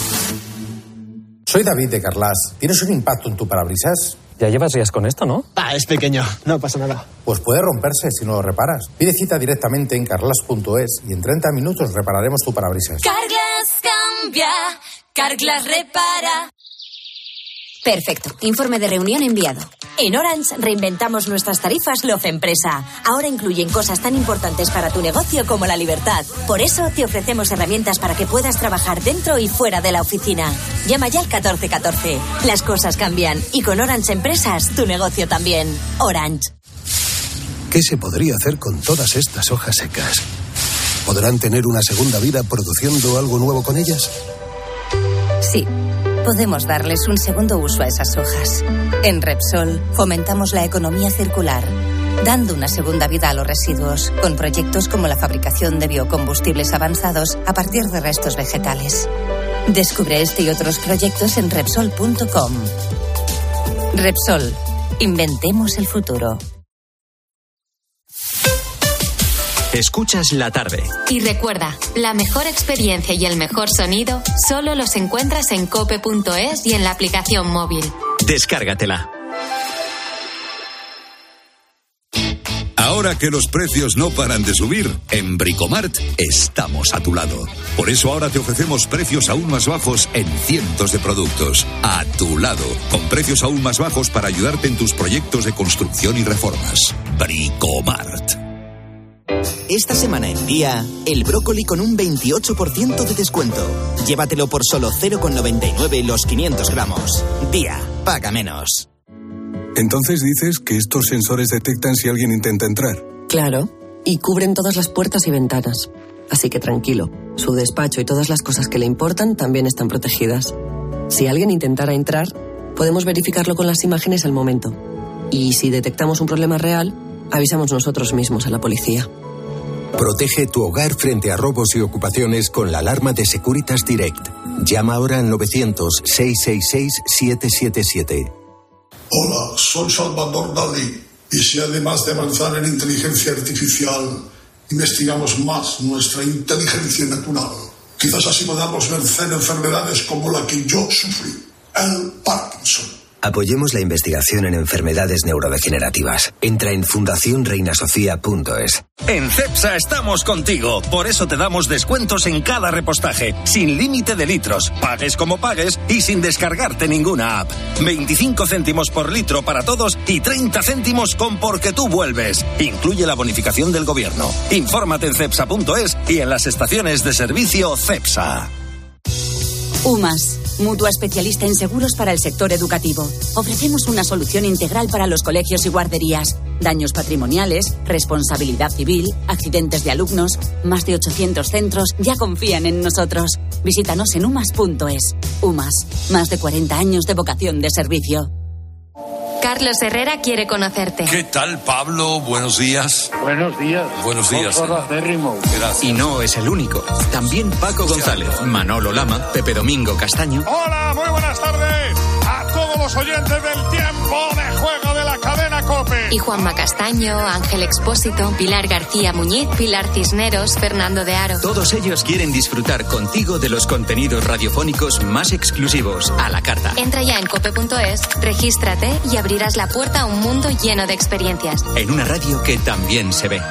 Soy David de Carlas. ¿Tienes un impacto en tu parabrisas? Ya llevas días con esto, ¿no? Ah, es pequeño, no pasa nada. Pues puede romperse si no lo reparas. Pide cita directamente en carlas punto es y en treinta minutos repararemos tu parabrisas. Carglass cambia, Carglass repara. Perfecto, informe de reunión enviado. En Orange reinventamos nuestras tarifas Love Empresa. Ahora incluyen cosas tan importantes para tu negocio como la libertad. Por eso te ofrecemos herramientas para que puedas trabajar dentro y fuera de la oficina. Llama ya al catorce catorce. Las cosas cambian y con Orange Empresas tu negocio también. Orange. ¿Qué se podría hacer con todas estas hojas secas? ¿Podrán tener una segunda vida produciendo algo nuevo con ellas? Sí. Podemos darles un segundo uso a esas hojas. En Repsol fomentamos la economía circular, dando una segunda vida a los residuos, con proyectos como la fabricación de biocombustibles avanzados a partir de restos vegetales. Descubre este y otros proyectos en Repsol punto com. Repsol, inventemos el futuro. Escuchas La Tarde. Y recuerda, la mejor experiencia y el mejor sonido solo los encuentras en cope punto es y en la aplicación móvil. Descárgatela. Ahora que los precios no paran de subir, en Bricomart estamos a tu lado. Por eso ahora te ofrecemos precios aún más bajos en cientos de productos. A tu lado, con precios aún más bajos para ayudarte en tus proyectos de construcción y reformas. Bricomart. Esta semana en Día, el brócoli con un veintiocho por ciento de descuento. Llévatelo por solo cero coma noventa y nueve los quinientos gramos. Día, paga menos. Entonces dices que estos sensores detectan si alguien intenta entrar. Claro, y cubren todas las puertas y ventanas. Así que tranquilo, su despacho y todas las cosas que le importan también están protegidas. Si alguien intentara entrar, podemos verificarlo con las imágenes al momento. Y si detectamos un problema real, avisamos nosotros mismos a la policía. Protege tu hogar frente a robos y ocupaciones con la alarma de Securitas Direct. Llama ahora al novecientos, seiscientos sesenta y seis, setecientos setenta y siete. Hola, soy Salvador Dalí. Y si además de avanzar en inteligencia artificial, investigamos más nuestra inteligencia natural, quizás así podamos vencer enfermedades como la que yo sufrí, el Parkinson. Apoyemos la investigación en enfermedades neurodegenerativas. Entra en fundación reina sofía punto es. En Cepsa estamos contigo. Por eso te damos descuentos en cada repostaje, sin límite de litros, pagues como pagues y sin descargarte ninguna app. veinticinco céntimos por litro para todos y treinta céntimos con Porque tú vuelves. Incluye la bonificación del gobierno. Infórmate en cepsa punto es y en las estaciones de servicio Cepsa. UMAS, mutua especialista en seguros para el sector educativo. Ofrecemos una solución integral para los colegios y guarderías. Daños patrimoniales, responsabilidad civil, accidentes de alumnos. Más de ochocientos centros ya confían en nosotros. Visítanos en umas punto es. UMAS, más de cuarenta años de vocación de servicio. Carlos Herrera quiere conocerte. ¿Qué tal, Pablo? Buenos días. Buenos días. Buenos días. Gracias. Y no es el único. También Paco González, Manolo Lama, Pepe Domingo Castaño. Hola, muy buenas tardes a todos los oyentes del tiempo de juego de la cadena COPE. Y Juanma Castaño, Ángel Expósito, Pilar García Muñiz, Pilar Cisneros, Fernando de Aro. Todos ellos quieren disfrutar contigo de los contenidos radiofónicos más exclusivos, a la carta. Entra ya en cope punto es, regístrate y abrirás la puerta a un mundo lleno de experiencias. En una radio que también se ve.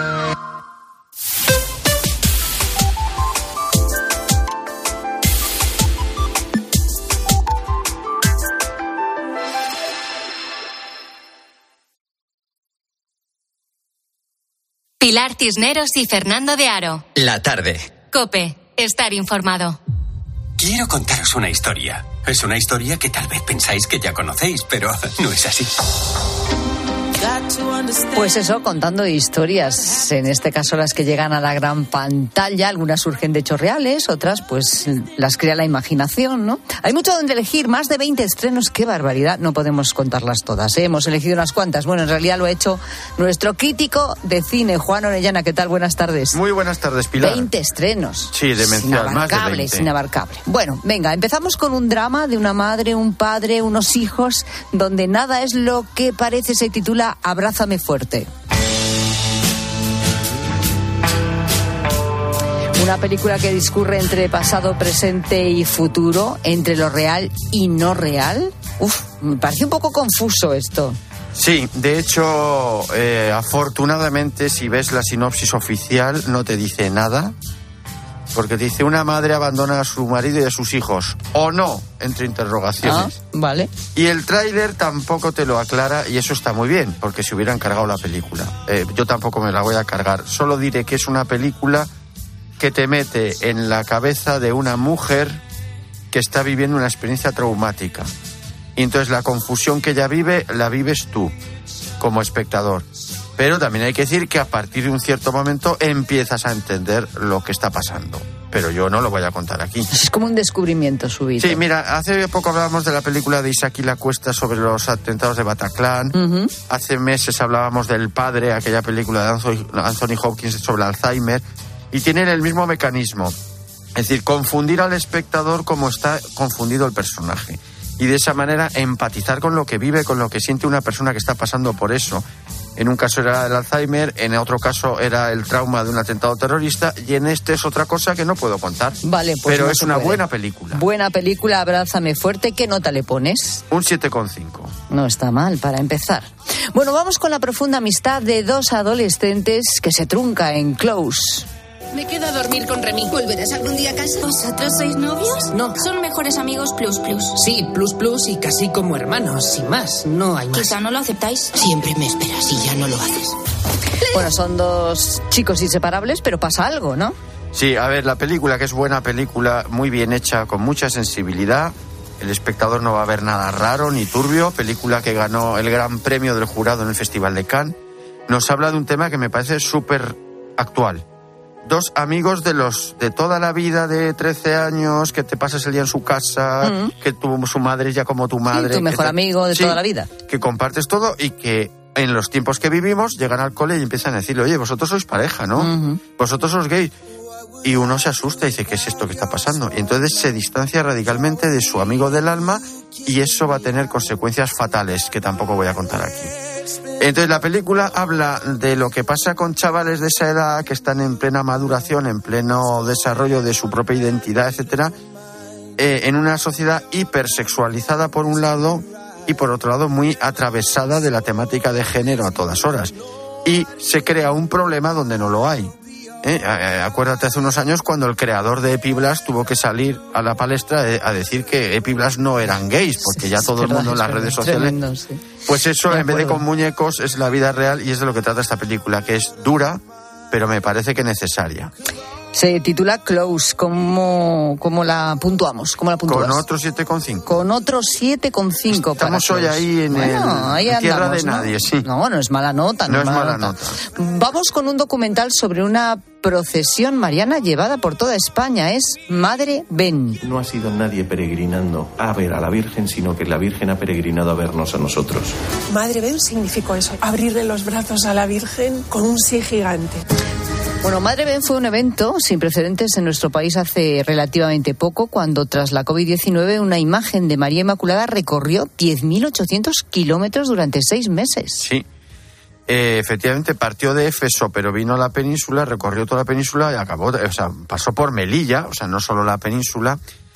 Pilar Cisneros y Fernando de Aro. La tarde. COPE. Estar informado. Quiero contaros una historia. Es una historia que tal vez pensáis que ya conocéis, pero no es así. Pues eso, contando historias, en este caso las que llegan a la gran pantalla, algunas surgen de hechos reales, otras pues las crea la imaginación, ¿no? Hay mucho donde elegir, más de veinte estrenos, qué barbaridad, no podemos contarlas todas, ¿eh? Hemos elegido unas cuantas, bueno, en realidad lo ha hecho nuestro crítico de cine, Juan Orellana. ¿Qué tal? Buenas tardes. Muy buenas tardes, Pilar. veinte estrenos. Sí, demencial, más de veinte. Inabarcable. Bueno, venga, empezamos con un drama de una madre, un padre, unos hijos, donde nada es lo que parece. Se titula Abrázame fuerte. Una película que discurre entre pasado, presente y futuro, entre lo real y no real. Uf, me parece un poco confuso esto. Sí, de hecho, eh, afortunadamente, si ves la sinopsis oficial, no te dice nada. Porque te dice, una madre abandona a su marido y a sus hijos. O no, entre interrogaciones. Ah, vale. Y el tráiler tampoco te lo aclara, y eso está muy bien, porque si hubieran cargado la película. Eh, yo tampoco me la voy a cargar. Solo diré que es una película que te mete en la cabeza de una mujer que está viviendo una experiencia traumática. Y entonces la confusión que ella vive, la vives tú, como espectador. Pero también hay que decir que a partir de un cierto momento empiezas a entender lo que está pasando. Pero yo no lo voy a contar aquí. Es como un descubrimiento subido. Sí, mira, hace poco hablábamos de la película de Isaac y la Cuesta sobre los atentados de Bataclan. Uh-huh. Hace meses hablábamos del Padre, aquella película de Anthony, Anthony Hopkins sobre Alzheimer. Y tienen el mismo mecanismo. Es decir, confundir al espectador como está confundido el personaje. Y de esa manera empatizar con lo que vive, con lo que siente una persona que está pasando por eso. En un caso era el Alzheimer, en otro caso era el trauma de un atentado terrorista, y en este es otra cosa que no puedo contar. Vale, pues pero no es una puede. buena película. Buena película, Abrázame fuerte. ¿Qué nota le pones? Un siete coma cinco. No está mal para empezar. Bueno, vamos con la profunda amistad de dos adolescentes que se trunca en Close. Me quedo a dormir con Remy. ¿Volverás algún día a casa? ¿Vosotros sois novios? No. Son mejores amigos plus plus. Sí, plus plus y casi como hermanos, sin más. No hay más. Quizá no lo aceptáis. Siempre me esperas y ya no lo haces. Bueno, son dos chicos inseparables, pero pasa algo, ¿no? Sí, a ver, la película, que es buena película, muy bien hecha, con mucha sensibilidad. El espectador no va a ver nada raro ni turbio. Película que ganó el gran premio del jurado en el Festival de Cannes. Nos habla de un tema que me parece súper actual. Dos amigos de los de toda la vida, de trece años, que te pasas el día en su casa, uh-huh. que tu, su madre es ya como tu madre. Sí, tu mejor te, amigo de sí, toda la vida. Que compartes todo y que en los tiempos que vivimos llegan al cole y empiezan a decirle, oye, vosotros sois pareja, ¿no? Uh-huh. Vosotros sois gays. Y uno se asusta y dice, ¿qué es esto que está pasando? Y entonces se distancia radicalmente de su amigo del alma, y eso va a tener consecuencias fatales que tampoco voy a contar aquí. Entonces la película habla de lo que pasa con chavales de esa edad que están en plena maduración, en pleno desarrollo de su propia identidad, etcétera, eh, en una sociedad hipersexualizada por un lado y por otro lado muy atravesada de la temática de género a todas horas. Y se crea un problema donde no lo hay. ¿Eh? Acuérdate hace unos años cuando el creador de Epiblast tuvo que salir a la palestra a decir que Epiblast no eran gays, porque ya todo el mundo en las redes sociales... Tremendo, sí. Pues eso, en vez de con muñecos, es la vida real, y es de lo que trata esta película, que es dura, pero me parece que necesaria. Se titula Close. ¿Cómo, cómo la puntuamos? ¿Cómo la puntúas? Con otro siete coma cinco. Con otro siete coma cinco. Estamos hoy ahí en, bueno, el, ahí en tierra de ¿no? nadie, sí. No, no es mala nota. No, no es mala, mala nota. nota. Vamos con un documental sobre una procesión mariana llevada por toda España. Es Madre Ven. No ha sido nadie peregrinando a ver a la Virgen, sino que la Virgen ha peregrinado a vernos a nosotros. Madre Ven significó eso, abrirle los brazos a la Virgen con un sí gigante. Bueno, Madre Ven fue un evento sin precedentes en nuestro país hace relativamente poco, cuando tras la covid diecinueve una imagen de María Inmaculada recorrió diez mil ochocientos kilómetros durante seis meses. Sí, eh, efectivamente partió de Éfeso, pero vino a la península, recorrió toda la península y acabó, o sea, pasó por Melilla, o sea, no solo la península.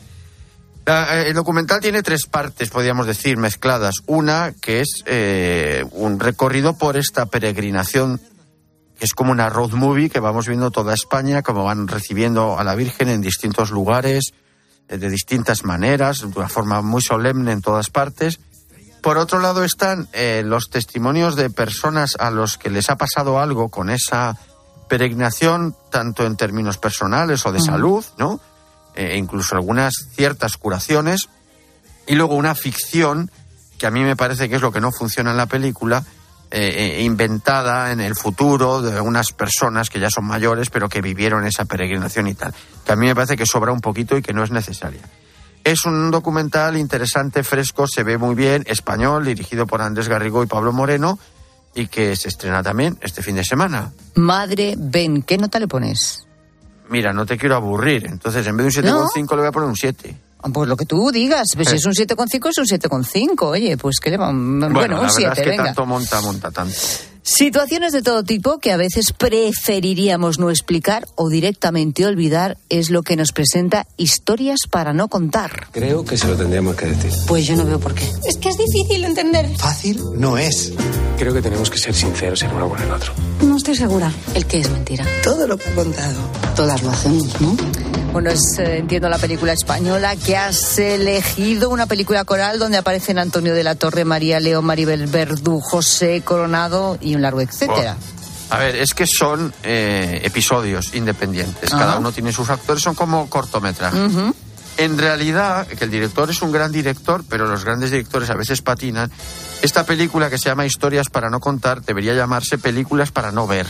La, el documental tiene tres partes, podríamos decir, mezcladas. Una que es eh, un recorrido por esta peregrinación, que es como una road movie que vamos viendo toda España, como van recibiendo a la Virgen en distintos lugares, de distintas maneras, de una forma muy solemne en todas partes. Por otro lado están eh, los testimonios de personas a los que les ha pasado algo con esa peregrinación, tanto en términos personales o de uh-huh. salud, ¿no? E incluso algunas ciertas curaciones. Y luego una ficción, que a mí me parece que es lo que no funciona en la película, eh, inventada en el futuro de unas personas que ya son mayores, pero que vivieron esa peregrinación y tal. Que a mí me parece que sobra un poquito y que no es necesaria. Es un documental interesante, fresco, se ve muy bien, español, dirigido por Andrés Garrigó y Pablo Moreno, y que se estrena también este fin de semana. Madre, ven, ¿qué nota le pones? Mira, no te quiero aburrir, entonces en vez de un siete coma cinco ¿no? le voy a poner un siete. Pues lo que tú digas, pues eh. si es un siete coma cinco es un siete coma cinco, oye, pues que le va... Bueno, bueno un siete, es que venga. tanto monta, monta tanto. Situaciones de todo tipo que a veces preferiríamos no explicar o directamente olvidar es lo que nos presenta Historias para no contar. Creo que se lo tendríamos que decir. Pues yo no veo por qué. Es que es difícil entender. Fácil no es. Creo que tenemos que ser sinceros el uno con el otro. No estoy segura. ¿El qué es mentira? Todo lo que he contado. Todas lo hacemos, ¿no? Bueno, es, eh, entiendo la película española que has elegido, una película coral donde aparecen Antonio de la Torre, María León, Maribel Verdú, José Coronado y un largo etcétera. Oh. A ver, es que son eh, episodios independientes. Ajá. Cada uno tiene sus actores, son como cortometrajes. Uh-huh. En realidad, que el director es un gran director, pero los grandes directores a veces patinan. Esta película que se llama Historias para no contar debería llamarse Películas para no ver.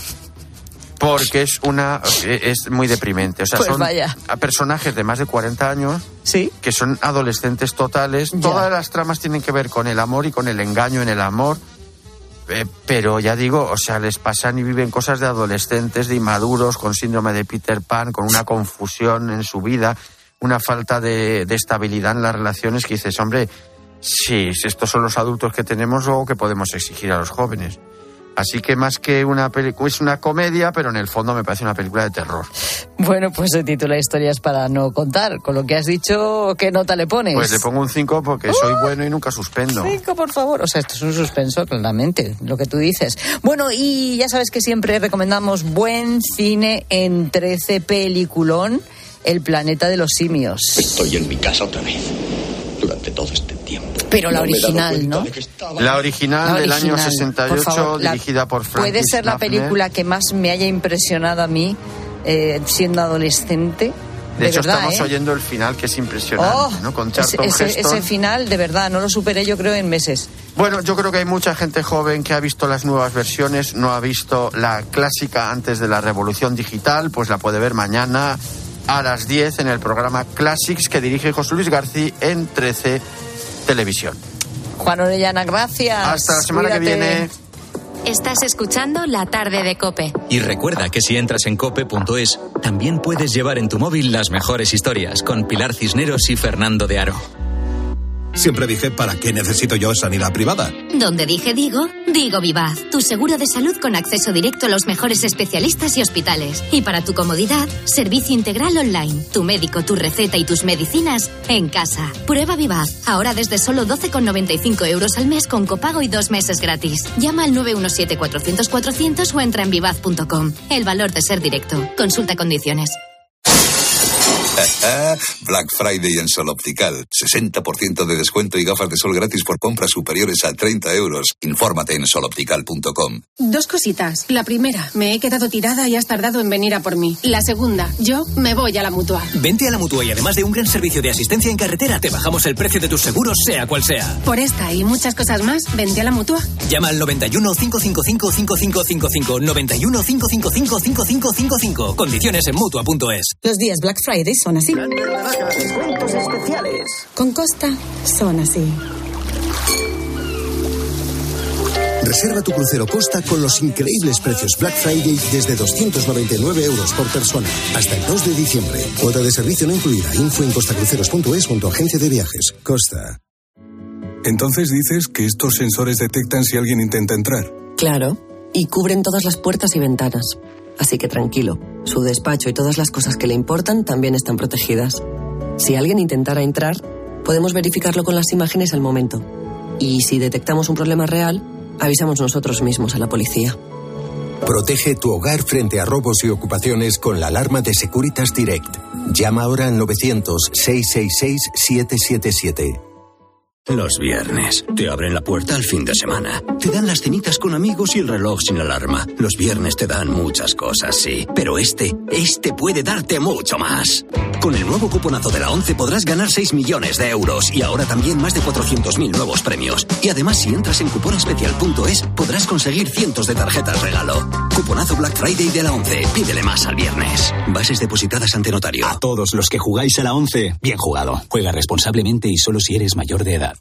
Porque es una es muy deprimente. O sea, pues son vaya. personajes de más de cuarenta años ¿sí? que son adolescentes totales. Ya. Todas las tramas tienen que ver con el amor y con el engaño en el amor. Eh, pero ya digo, o sea, les pasan y viven cosas de adolescentes, de inmaduros, con síndrome de Peter Pan, con una confusión en su vida, una falta de, de estabilidad en las relaciones que dices, hombre, sí, estos son los adultos que tenemos o que podemos exigir a los jóvenes. Así que más que una película, es una comedia, pero en el fondo me parece una película de terror. Bueno, pues se titula Historias para no contar. Con lo que has dicho, ¿qué nota le pones? Pues le pongo un cinco porque ¡uh! Soy bueno y nunca suspendo. cinco, por favor. O sea, esto es un suspenso, claramente, lo que tú dices. Bueno, y ya sabes que siempre recomendamos buen cine en trece, peliculón, El planeta de los simios. Estoy en mi casa otra vez, durante todo este tiempo. Pero la no original, ¿no? La original, la del original, año sesenta y ocho, por favor, dirigida la, por Francis Puede ser la Lafner. película que más me haya impresionado a mí eh, siendo adolescente. De, de hecho, verdad, estamos ¿eh? oyendo el final, que es impresionante, oh, ¿no? Con Charlton ese, Heston. Ese final, de verdad, no lo superé yo creo en meses. Bueno, yo creo que hay mucha gente joven que ha visto las nuevas versiones, no ha visto la clásica antes de la revolución digital, pues la puede ver mañana a las diez en el programa Classics que dirige José Luis García en trece Televisión. Juan Orellana, gracias. Hasta la semana Cuídate. que viene. Estás escuchando La Tarde de COPE. Y recuerda que si entras en cope punto es, también puedes llevar en tu móvil las mejores historias con Pilar Cisneros y Fernando de Aro. Siempre dije, ¿para qué necesito yo sanidad privada? Donde dije digo, digo Vivaz, tu seguro de salud con acceso directo a los mejores especialistas y hospitales. Y para tu comodidad, servicio integral online. Tu médico, tu receta y tus medicinas en casa. Prueba Vivaz, ahora desde solo doce con noventa y cinco euros al mes con copago y dos meses gratis. Llama al nueve uno siete, cuatrocientos, cuatrocientos o entra en vivaz punto com. El valor de ser directo. Consulta condiciones. Black Friday en Sol Optical. sesenta por ciento de descuento y gafas de sol gratis por compras superiores a treinta euros. Infórmate en sol optical punto com. Dos cositas. La primera, me he quedado tirada y has tardado en venir a por mí. La segunda, yo me voy a la Mutua. Vente a la Mutua y además de un gran servicio de asistencia en carretera, te bajamos el precio de tus seguros, sea cual sea. Por esta y muchas cosas más, vente a la Mutua. Llama al noventa y uno, cinco cinco cinco, cinco cinco cinco cinco, noventa y uno, cinco cinco cinco, cinco cinco cinco cinco. Condiciones en Mutua punto es. Los días Black Friday son así. Descuentos especiales. Con Costa son así. Reserva tu crucero Costa con los increíbles precios Black Friday desde doscientos noventa y nueve euros por persona. Hasta el dos de diciembre. Cuota de servicio no incluida. Info en costacruceros punto es con tu agencia de viajes. Costa. Entonces dices que estos sensores detectan si alguien intenta entrar. Claro. Y cubren todas las puertas y ventanas. Así que tranquilo. Su despacho y todas las cosas que le importan también están protegidas. Si alguien intentara entrar, podemos verificarlo con las imágenes al momento. Y si detectamos un problema real, avisamos nosotros mismos a la policía. Protege tu hogar frente a robos y ocupaciones con la alarma de Securitas Direct. Llama ahora al novecientos, seiscientos sesenta y seis, setecientos setenta y siete. Los viernes. Te abren la puerta al fin de semana. Te dan las cenitas con amigos y el reloj sin alarma. Los viernes te dan muchas cosas, sí. Pero este, este puede darte mucho más. Con el nuevo cuponazo de la ONCE podrás ganar seis millones de euros y ahora también más de cuatrocientos mil nuevos premios. Y además, si entras en cuponespecial punto es, podrás conseguir cientos de tarjetas regalo. Cuponazo Black Friday de la ONCE. Pídele más al viernes. Bases depositadas ante notario. A todos los que jugáis a la ONCE, bien jugado. Juega responsablemente y solo si eres mayor de edad.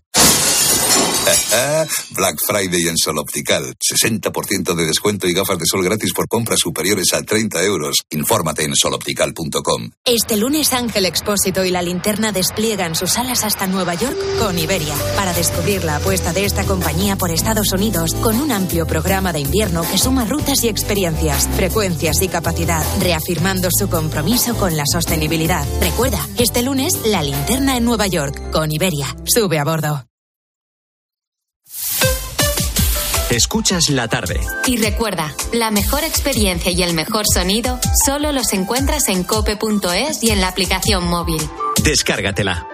Black Friday en Sol Optical. sesenta por ciento de descuento y gafas de sol gratis por compras superiores a treinta euros. Infórmate en sol optical punto com. Este lunes Ángel Expósito y la Linterna despliegan sus alas hasta Nueva York con Iberia para descubrir la apuesta de esta compañía por Estados Unidos con un amplio programa de invierno que suma rutas y experiencias, frecuencias y capacidad, reafirmando su compromiso con la sostenibilidad. Recuerda, este lunes la Linterna en Nueva York con Iberia. Sube a bordo. Escuchas la tarde. Y recuerda, la mejor experiencia y el mejor sonido solo los encuentras en cope punto es y en la aplicación móvil. Descárgatela.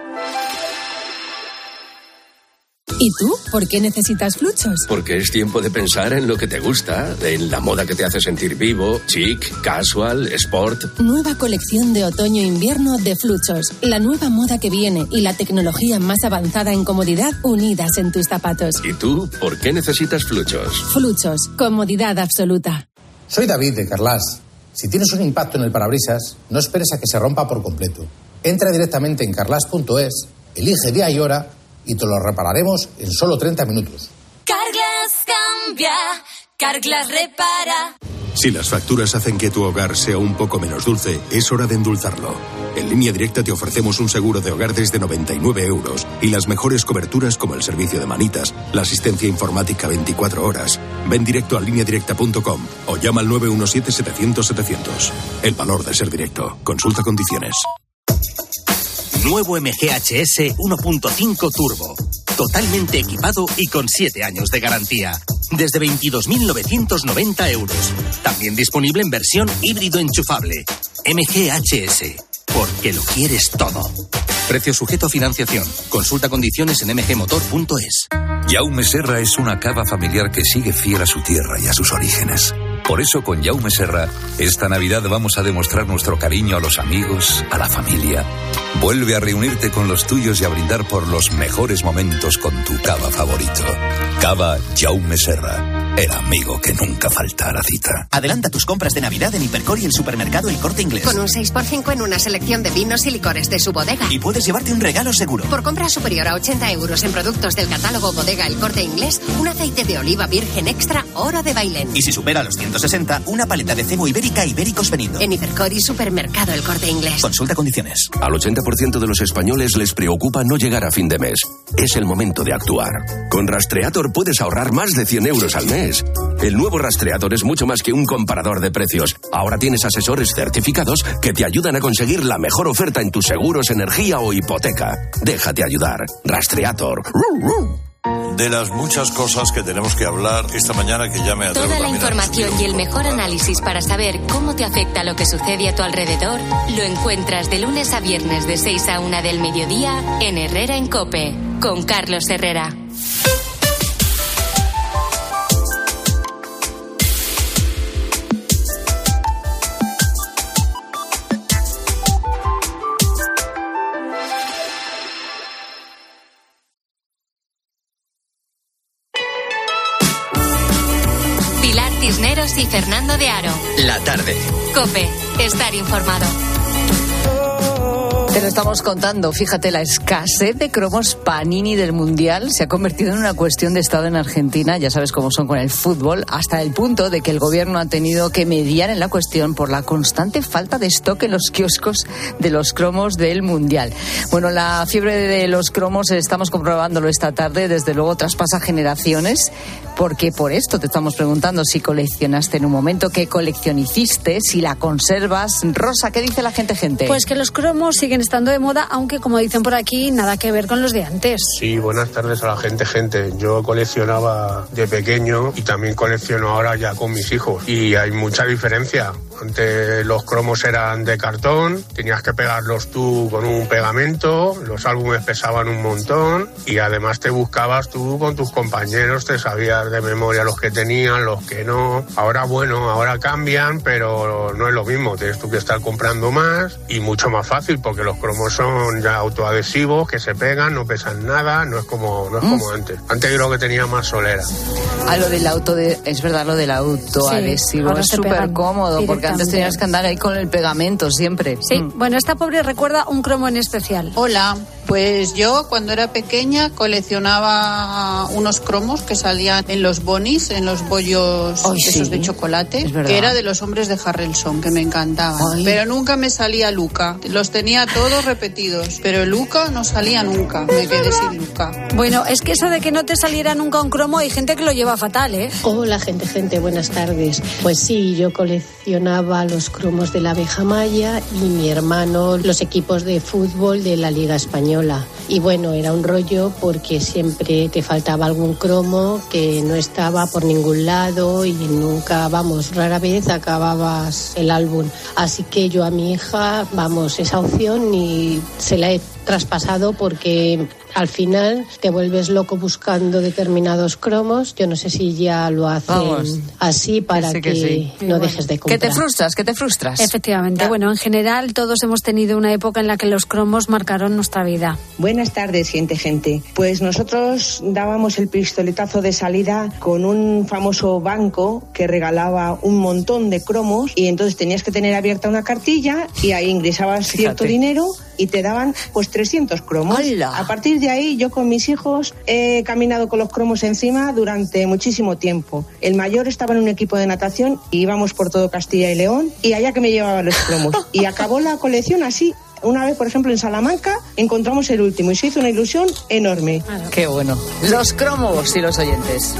¿Y tú? ¿Por qué necesitas Fluchos? Porque es tiempo de pensar en lo que te gusta, en la moda que te hace sentir vivo, chic, casual, sport. Nueva colección de otoño-invierno de Fluchos. La nueva moda que viene y la tecnología más avanzada en comodidad unidas en tus zapatos. ¿Y tú? ¿Por qué necesitas Fluchos? Fluchos. Comodidad absoluta. Soy David de Carlas. Si tienes un impacto en el parabrisas, no esperes a que se rompa por completo. Entra directamente en carlas punto es, elige día y hora y te lo repararemos en solo treinta minutos. Carglass cambia, Carglass repara. Si las facturas hacen que tu hogar sea un poco menos dulce, es hora de endulzarlo. En Línea Directa te ofrecemos un seguro de hogar desde noventa y nueve euros y las mejores coberturas como el servicio de manitas, la asistencia informática veinticuatro horas. Ven directo a línea directa punto com o llama al nueve uno siete, setecientos, setecientos. El valor de ser directo. Consulta condiciones. Nuevo M G H S uno punto cinco Turbo. Totalmente equipado y con siete años de garantía. Desde veintidós mil novecientos noventa euros. También disponible en versión híbrido enchufable. M G H S. Porque lo quieres todo. Precio sujeto a financiación. Consulta condiciones en m g motor punto es. Jaume Serra es una cava familiar que sigue fiel a su tierra y a sus orígenes. Por eso con Jaume Serra, esta Navidad vamos a demostrar nuestro cariño a los amigos, a la familia. Vuelve a reunirte con los tuyos y a brindar por los mejores momentos con tu cava favorito. Cava Jaume Serra. El amigo que nunca falta a la cita. Adelanta tus compras de Navidad en Hipercor y el supermercado El Corte Inglés. Con un seis por cinco en una selección de vinos y licores de su bodega. Y puedes llevarte un regalo seguro. Por compra superior a ochenta euros en productos del catálogo Bodega El Corte Inglés, un aceite de oliva virgen extra Oro de Bailén. Y si supera los ciento sesenta, una paleta de cebo ibérica Ibéricos Venido. En Hipercor y supermercado El Corte Inglés. Consulta condiciones. Al ochenta por ciento de los españoles les preocupa no llegar a fin de mes. Es el momento de actuar. Con Rastreator puedes ahorrar más de cien euros al mes. El nuevo Rastreator es mucho más que un comparador de precios. Ahora tienes asesores certificados que te ayudan a conseguir la mejor oferta en tus seguros, energía o hipoteca. Déjate ayudar. Rastreator. De las muchas cosas que tenemos que hablar esta mañana, que ya me atrevo Toda la también a información y el mejor análisis para saber cómo te afecta lo que sucede a tu alrededor lo encuentras de lunes a viernes de seis a una del mediodía en Herrera en COPE, con Carlos Herrera. Cisneros y Fernando de Aro. La tarde. COPE. Estar informado. Te lo estamos contando. Fíjate, la escasez de cromos Panini del Mundial se ha convertido en una cuestión de Estado en Argentina. Ya sabes cómo son con el fútbol, hasta el punto de que el gobierno ha tenido que mediar en la cuestión por la constante falta de stock en los kioscos de los cromos del Mundial. Bueno, la fiebre de los cromos, estamos comprobándolo esta tarde, desde luego traspasa generaciones, porque por esto te estamos preguntando si coleccionaste en un momento, qué colección hiciste, si la conservas. Rosa, ¿qué dice la gente, gente? Pues que los cromos siguen estando de moda, aunque como dicen por aquí, nada que ver con los de antes. Sí, buenas tardes a la gente, gente. Yo coleccionaba de pequeño y también colecciono ahora ya con mis hijos. Y hay mucha diferencia. Antes los cromos eran de cartón, tenías que pegarlos tú con un pegamento, los álbumes pesaban un montón y además te buscabas tú con tus compañeros, te sabías de memoria los que tenían, los que no. Ahora bueno, ahora cambian, pero no es lo mismo, tienes tú que estar comprando más y mucho más fácil porque los cromos son ya autoadhesivos que se pegan, no pesan nada, no es como, no es como mm. antes. Antes creo que tenía más solera. A lo del auto, de, es verdad, lo del autoadhesivo sí, es súper cómodo porque antes tenías que andar ahí con el pegamento siempre. Sí, mm. bueno, esta pobre recuerda un cromo en especial. Hola, pues yo cuando era pequeña coleccionaba unos cromos que salían en los bonis, en los bollos oh, esos sí. de chocolate, que era de los hombres de Harrelson, que me encantaban. Ay. Pero nunca me salía Luca. Los tenía todos repetidos, pero Luca no salía nunca. Me quedé sin Luca. Bueno, es que eso de que no te saliera nunca un cromo, hay gente que lo lleva fatal, ¿eh? Hola, gente, gente, buenas tardes. Pues sí, yo coleccionaba los cromos de la abeja maya y mi hermano los equipos de fútbol de la Liga Española. Y bueno, era un rollo porque siempre te faltaba algún cromo que no estaba por ningún lado y nunca, vamos, rara vez acababas el álbum. Así que yo a mi hija, vamos, esa opción y se la he traspasado porque al final te vuelves loco buscando determinados cromos. Yo no sé si ya lo hacen Vamos. así para sí, que, que sí. no bueno. dejes de comprar. ¿Que te frustras? ¿Que te frustras? Efectivamente. Ah. Bueno, en general todos hemos tenido una época en la que los cromos marcaron nuestra vida. Buenas tardes, gente, gente. Pues nosotros dábamos el pistoletazo de salida con un famoso banco que regalaba un montón de cromos y entonces tenías que tener abierta una cartilla y ahí ingresabas Fíjate. cierto dinero y te daban pues trescientos cromos. ¡Hala! A partir de ahí yo con mis hijos he caminado con los cromos encima durante muchísimo tiempo. El mayor estaba en un equipo de natación y íbamos por todo Castilla y León y allá que me llevaba los cromos. Y acabó la colección así. Una vez, por ejemplo, en Salamanca encontramos el último y se hizo una ilusión enorme. Qué bueno. Los cromos y los oyentes.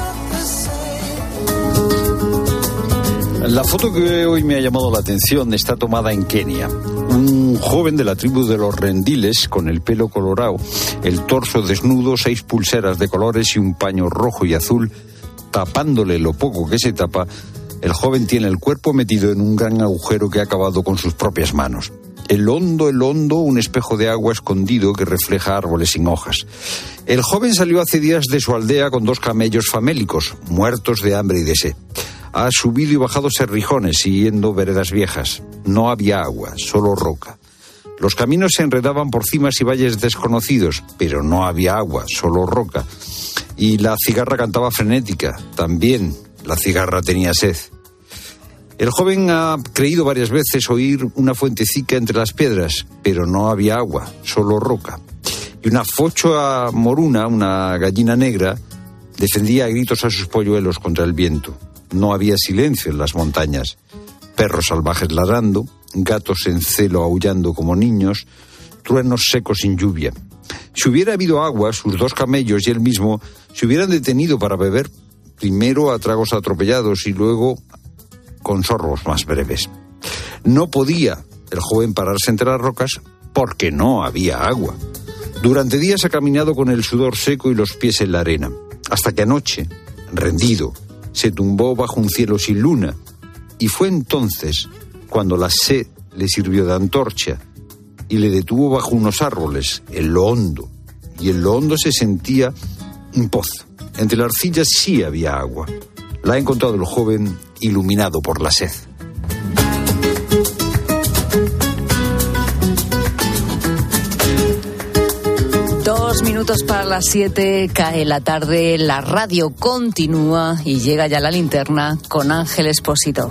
La foto que hoy me ha llamado la atención está tomada en Kenia. Un joven de la tribu de los rendiles, con el pelo colorado, el torso desnudo, seis pulseras de colores y un paño rojo y azul, tapándole lo poco que se tapa, el joven tiene el cuerpo metido en un gran agujero que ha acabado con sus propias manos. El hondo, el hondo, un espejo de agua escondido que refleja árboles sin hojas. El joven salió hace días de su aldea con dos camellos famélicos, muertos de hambre y de sed. Ha subido y bajado serrijones, siguiendo veredas viejas. No había agua, solo roca. Los caminos se enredaban por cimas y valles desconocidos, pero no había agua, solo roca. Y la cigarra cantaba frenética. También la cigarra tenía sed. El joven ha creído varias veces oír una fuentecica entre las piedras, pero no había agua, solo roca. Y una fochoa moruna, una gallina negra, defendía a gritos a sus polluelos contra el viento. No había silencio en las montañas. Perros salvajes ladrando, gatos en celo aullando como niños, truenos secos sin lluvia. Si hubiera habido agua, sus dos camellos y él mismo se hubieran detenido para beber, primero a tragos atropellados y luego con sorbos más breves. No podía el joven pararse entre las rocas porque no había agua. Durante días ha caminado con el sudor seco y los pies en la arena, hasta que anoche, rendido, se tumbó bajo un cielo sin luna, y fue entonces cuando la sed le sirvió de antorcha y le detuvo bajo unos árboles, en lo hondo, y en lo hondo se sentía un pozo. Entre las arcillas sí había agua. La ha encontrado el joven iluminado por la sed. Dos minutos para las siete, cae la tarde, la radio continúa y llega ya la linterna con Ángel Expósito.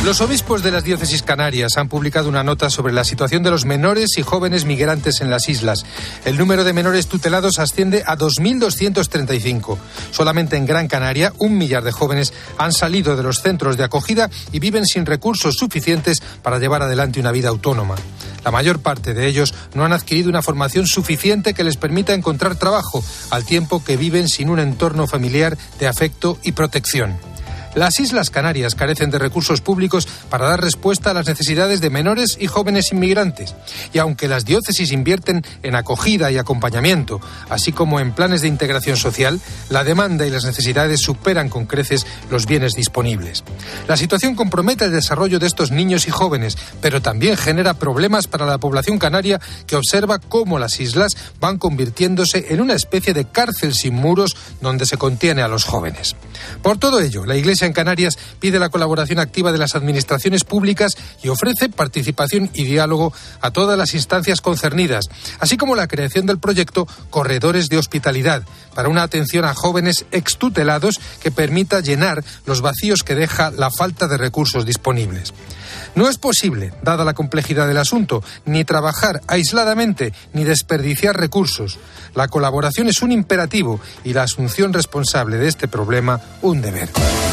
Los obispos de las diócesis canarias han publicado una nota sobre la situación de los menores y jóvenes migrantes en las islas. El número de menores tutelados asciende a dos mil doscientos treinta y cinco. Solamente en Gran Canaria, un millar de jóvenes han salido de los centros de acogida y viven sin recursos suficientes para llevar adelante una vida autónoma. La mayor parte de ellos no han adquirido una formación suficiente que les permita encontrar trabajo, al tiempo que viven sin un entorno familiar de afecto y protección. Las Islas Canarias carecen de recursos públicos para dar respuesta a las necesidades de menores y jóvenes inmigrantes. Y aunque las diócesis invierten en acogida y acompañamiento, así como en planes de integración social, la demanda y las necesidades superan con creces los bienes disponibles. La situación compromete el desarrollo de estos niños y jóvenes, pero también genera problemas para la población canaria, que observa cómo las islas van convirtiéndose en una especie de cárcel sin muros donde se contiene a los jóvenes. Por todo ello, la Iglesia en Canarias pide la colaboración activa de las administraciones públicas y ofrece participación y diálogo a todas las instancias concernidas, así como la creación del proyecto Corredores de Hospitalidad, para una atención a jóvenes extutelados que permita llenar los vacíos que deja la falta de recursos disponibles. No es posible, dada la complejidad del asunto, ni trabajar aisladamente ni desperdiciar recursos. La colaboración es un imperativo y la asunción responsable de este problema un deber.